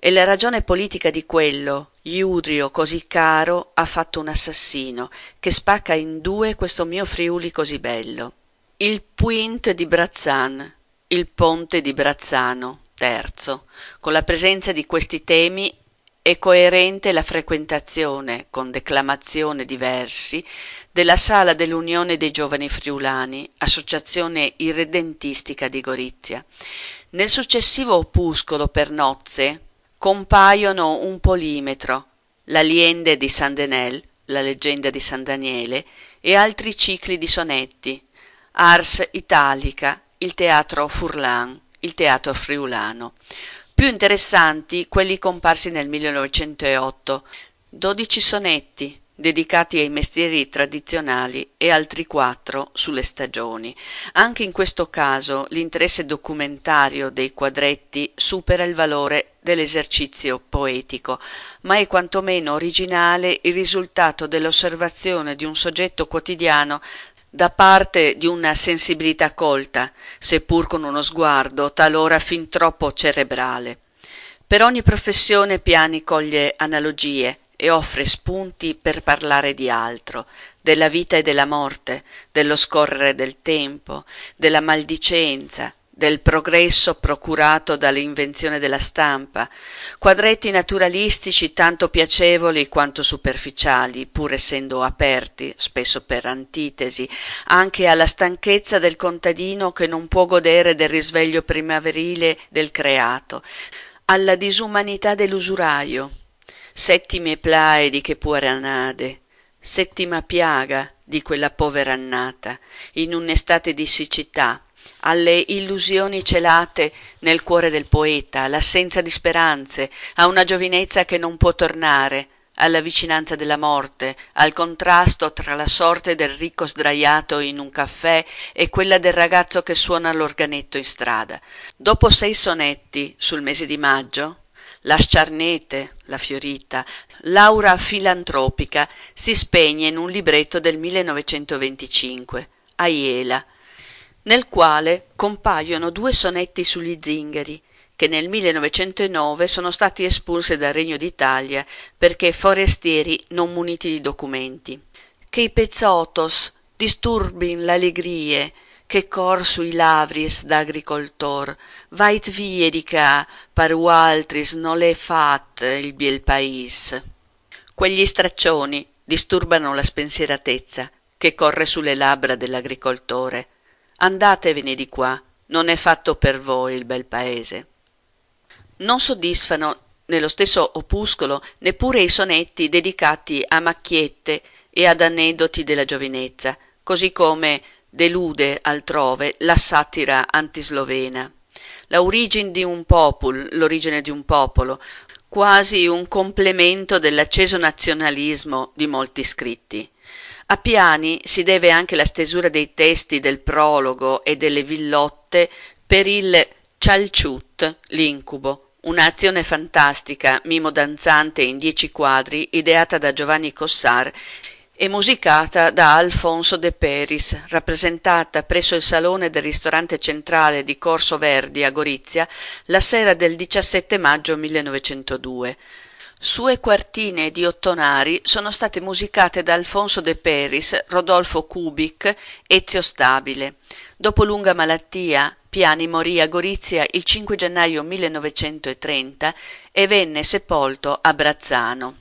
E la ragione politica di quello, Iudrio così caro, ha fatto un assassino, che spacca in due questo mio Friuli così bello. Il Puint di Brazzan, il ponte di Brazzano, terzo. Con la presenza di questi temi è coerente la frequentazione, con declamazione di versi, della Sala dell'Unione dei Giovani Friulani, associazione irredentistica di Gorizia. Nel successivo opuscolo per nozze compaiono un polimetro, la Liende di San Denel, la leggenda di San Daniele, e altri cicli di sonetti, Ars Italica, il teatro Furlan, il teatro friulano. Più interessanti quelli comparsi nel millenovecentootto, dodici sonetti dedicati ai mestieri tradizionali e altri quattro sulle stagioni. Anche in questo caso l'interesse documentario dei quadretti supera il valore dell'esercizio poetico, ma è quantomeno originale il risultato dell'osservazione di un soggetto quotidiano da parte di una sensibilità colta, seppur con uno sguardo talora fin troppo cerebrale. Per ogni professione Piani coglie analogie e offre spunti per parlare di altro, della vita e della morte, dello scorrere del tempo, della maldicenza, del progresso procurato dall'invenzione della stampa, quadretti naturalistici tanto piacevoli quanto superficiali, pur essendo aperti, spesso per antitesi, anche alla stanchezza del contadino che non può godere del risveglio primaverile del creato, alla disumanità dell'usuraio, settime plae di che puera nade, settima piaga di quella povera annata, in un'estate di siccità, alle illusioni celate nel cuore del poeta, all'assenza di speranze, a una giovinezza che non può tornare, alla vicinanza della morte, al contrasto tra la sorte del ricco sdraiato in un caffè e quella del ragazzo che suona l'organetto in strada. Dopo sei sonetti sul mese di maggio, la sciarnete, la fiorita, l'aura filantropica si spegne in un libretto del millenovecentoventicinque, a Jela, nel quale compaiono due sonetti sugli zingari, che nel millenovecentonove sono stati espulsi dal Regno d'Italia perché forestieri non muniti di documenti. Che i pezzotos disturbin l'allegrie, che cor sui lavris d'agricoltor, vait vie di ca, par ualtris non l'è fat il biel pais. Quegli straccioni disturbano la spensieratezza che corre sulle labbra dell'agricoltore. Andatevene di qua, non è fatto per voi il bel paese. Non soddisfano, nello stesso opuscolo, neppure i sonetti dedicati a macchiette e ad aneddoti della giovinezza, così come delude altrove la satira antislovena. La origine di un popolo, l'origine di un popolo, quasi un complemento dell'acceso nazionalismo di molti scritti. A Piani si deve anche la stesura dei testi del prologo e delle villotte per il Cialciut, l'incubo, un'azione fantastica, mimo danzante in dieci quadri, ideata da Giovanni Cossar e musicata da Alfonso De Peris, rappresentata presso il salone del ristorante centrale di Corso Verdi a Gorizia la sera del diciassette maggio millenovecentodue. Sue quartine di ottonari sono state musicate da Alfonso De Peris, Rodolfo Kubik, Ezio Stabile. Dopo lunga malattia, Piani morì a Gorizia il cinque gennaio millenovecentotrenta e venne sepolto a Brazzano.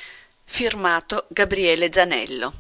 Firmato Gabriele Zanello.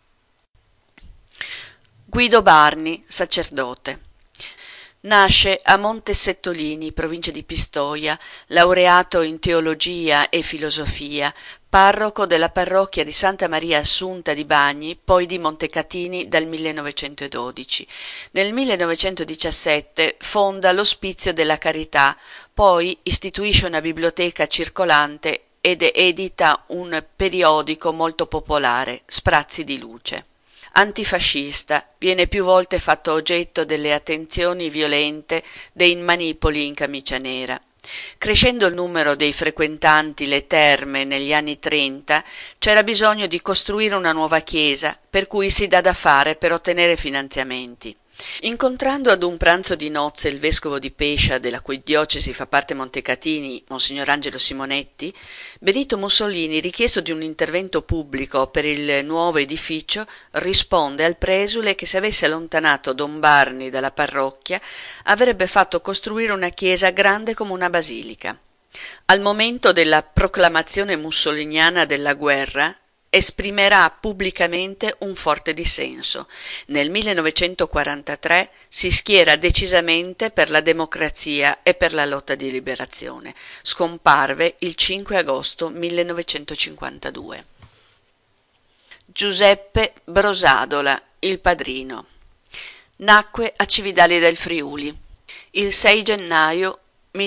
Guido Barni, sacerdote. Nasce a Montesettolini, provincia di Pistoia, laureato in teologia e filosofia, parroco della parrocchia di Santa Maria Assunta di Bagni, poi di Montecatini dal millenovecentododici. Nel millenovecentodiciassette fonda l'Ospizio della Carità, poi istituisce una biblioteca circolante ed edita un periodico molto popolare, Sprazzi di Luce. Antifascista, viene più volte fatto oggetto delle attenzioni violente dei manipoli in camicia nera. Crescendo il numero dei frequentanti le terme negli anni trenta, c'era bisogno di costruire una nuova chiesa, per cui si dà da fare per ottenere finanziamenti. Incontrando ad un pranzo di nozze il vescovo di Pescia, della cui diocesi fa parte Montecatini, Monsignor Angelo Simonetti, Benito Mussolini, richiesto di un intervento pubblico per il nuovo edificio, risponde al presule che se avesse allontanato Don Barni dalla parrocchia avrebbe fatto costruire una chiesa grande come una basilica. Al momento della proclamazione mussoliniana della guerra, esprimerà pubblicamente un forte dissenso. Nel millenovecentoquarantatré si schiera decisamente per la democrazia e per la lotta di liberazione. Scomparve il cinque agosto millenovecentocinquantadue. Giuseppe Brosadola, il padrino. Nacque a Cividali del Friuli il sei gennaio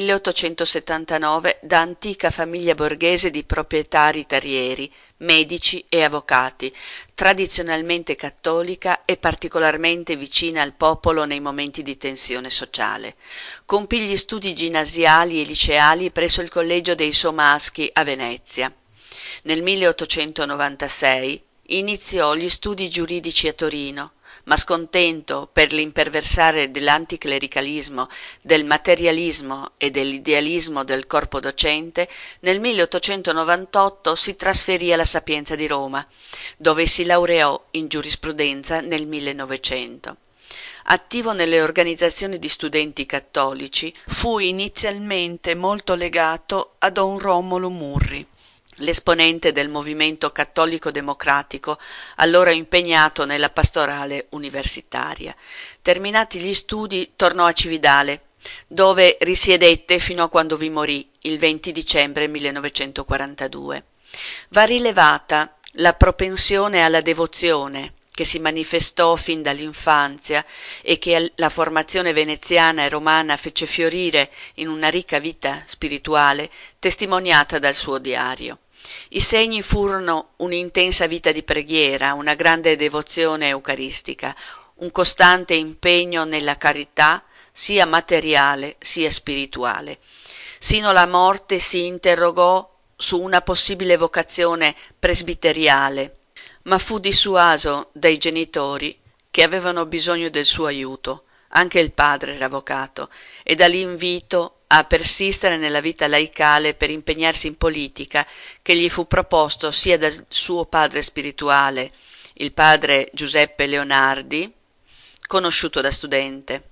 milleottocentosettantanove da antica famiglia borghese di proprietari terrieri, medici e avvocati, tradizionalmente cattolica e particolarmente vicina al popolo nei momenti di tensione sociale. Compì gli studi ginnasiali e liceali presso il Collegio dei Somaschi a Venezia. Nel milleottocentonovantasei iniziò gli studi giuridici a Torino, ma scontento per l'imperversare dell'anticlericalismo, del materialismo e dell'idealismo del corpo docente, nel milleottocentonovantotto si trasferì alla Sapienza di Roma, dove si laureò in giurisprudenza nel millenovecento. Attivo nelle organizzazioni di studenti cattolici, fu inizialmente molto legato a Don Romolo Murri, l'esponente del movimento cattolico-democratico, allora impegnato nella pastorale universitaria. Terminati gli studi, tornò a Cividale, dove risiedette fino a quando vi morì, il venti dicembre millenovecentoquarantadue. Va rilevata la propensione alla devozione, che si manifestò fin dall'infanzia e che la formazione veneziana e romana fece fiorire in una ricca vita spirituale, testimoniata dal suo diario. I segni furono un'intensa vita di preghiera, una grande devozione eucaristica, un costante impegno nella carità, sia materiale sia spirituale. Sino alla morte si interrogò su una possibile vocazione presbiteriale, ma fu dissuaso dai genitori che avevano bisogno del suo aiuto. Anche il padre era avvocato, e dall'invito a persistere nella vita laicale per impegnarsi in politica che gli fu proposto sia dal suo padre spirituale, il padre Giuseppe Leonardi, conosciuto da studente,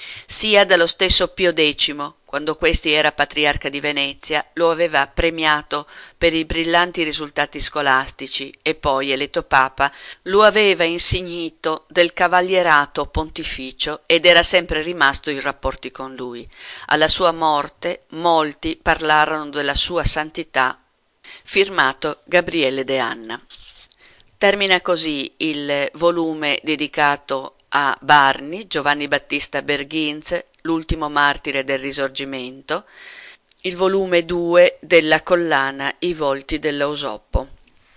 sia dallo stesso Pio Decimo, quando questi era patriarca di Venezia, lo aveva premiato per i brillanti risultati scolastici e poi, eletto papa, lo aveva insignito del cavalierato pontificio ed era sempre rimasto in rapporti con lui. Alla sua morte molti parlarono della sua santità. Firmato Gabriele De Anna. Termina così il volume dedicato a Barni, Giovanni Battista Berghinz, l'ultimo martire del Risorgimento, il volume due della collana I volti dell'Eusoppo.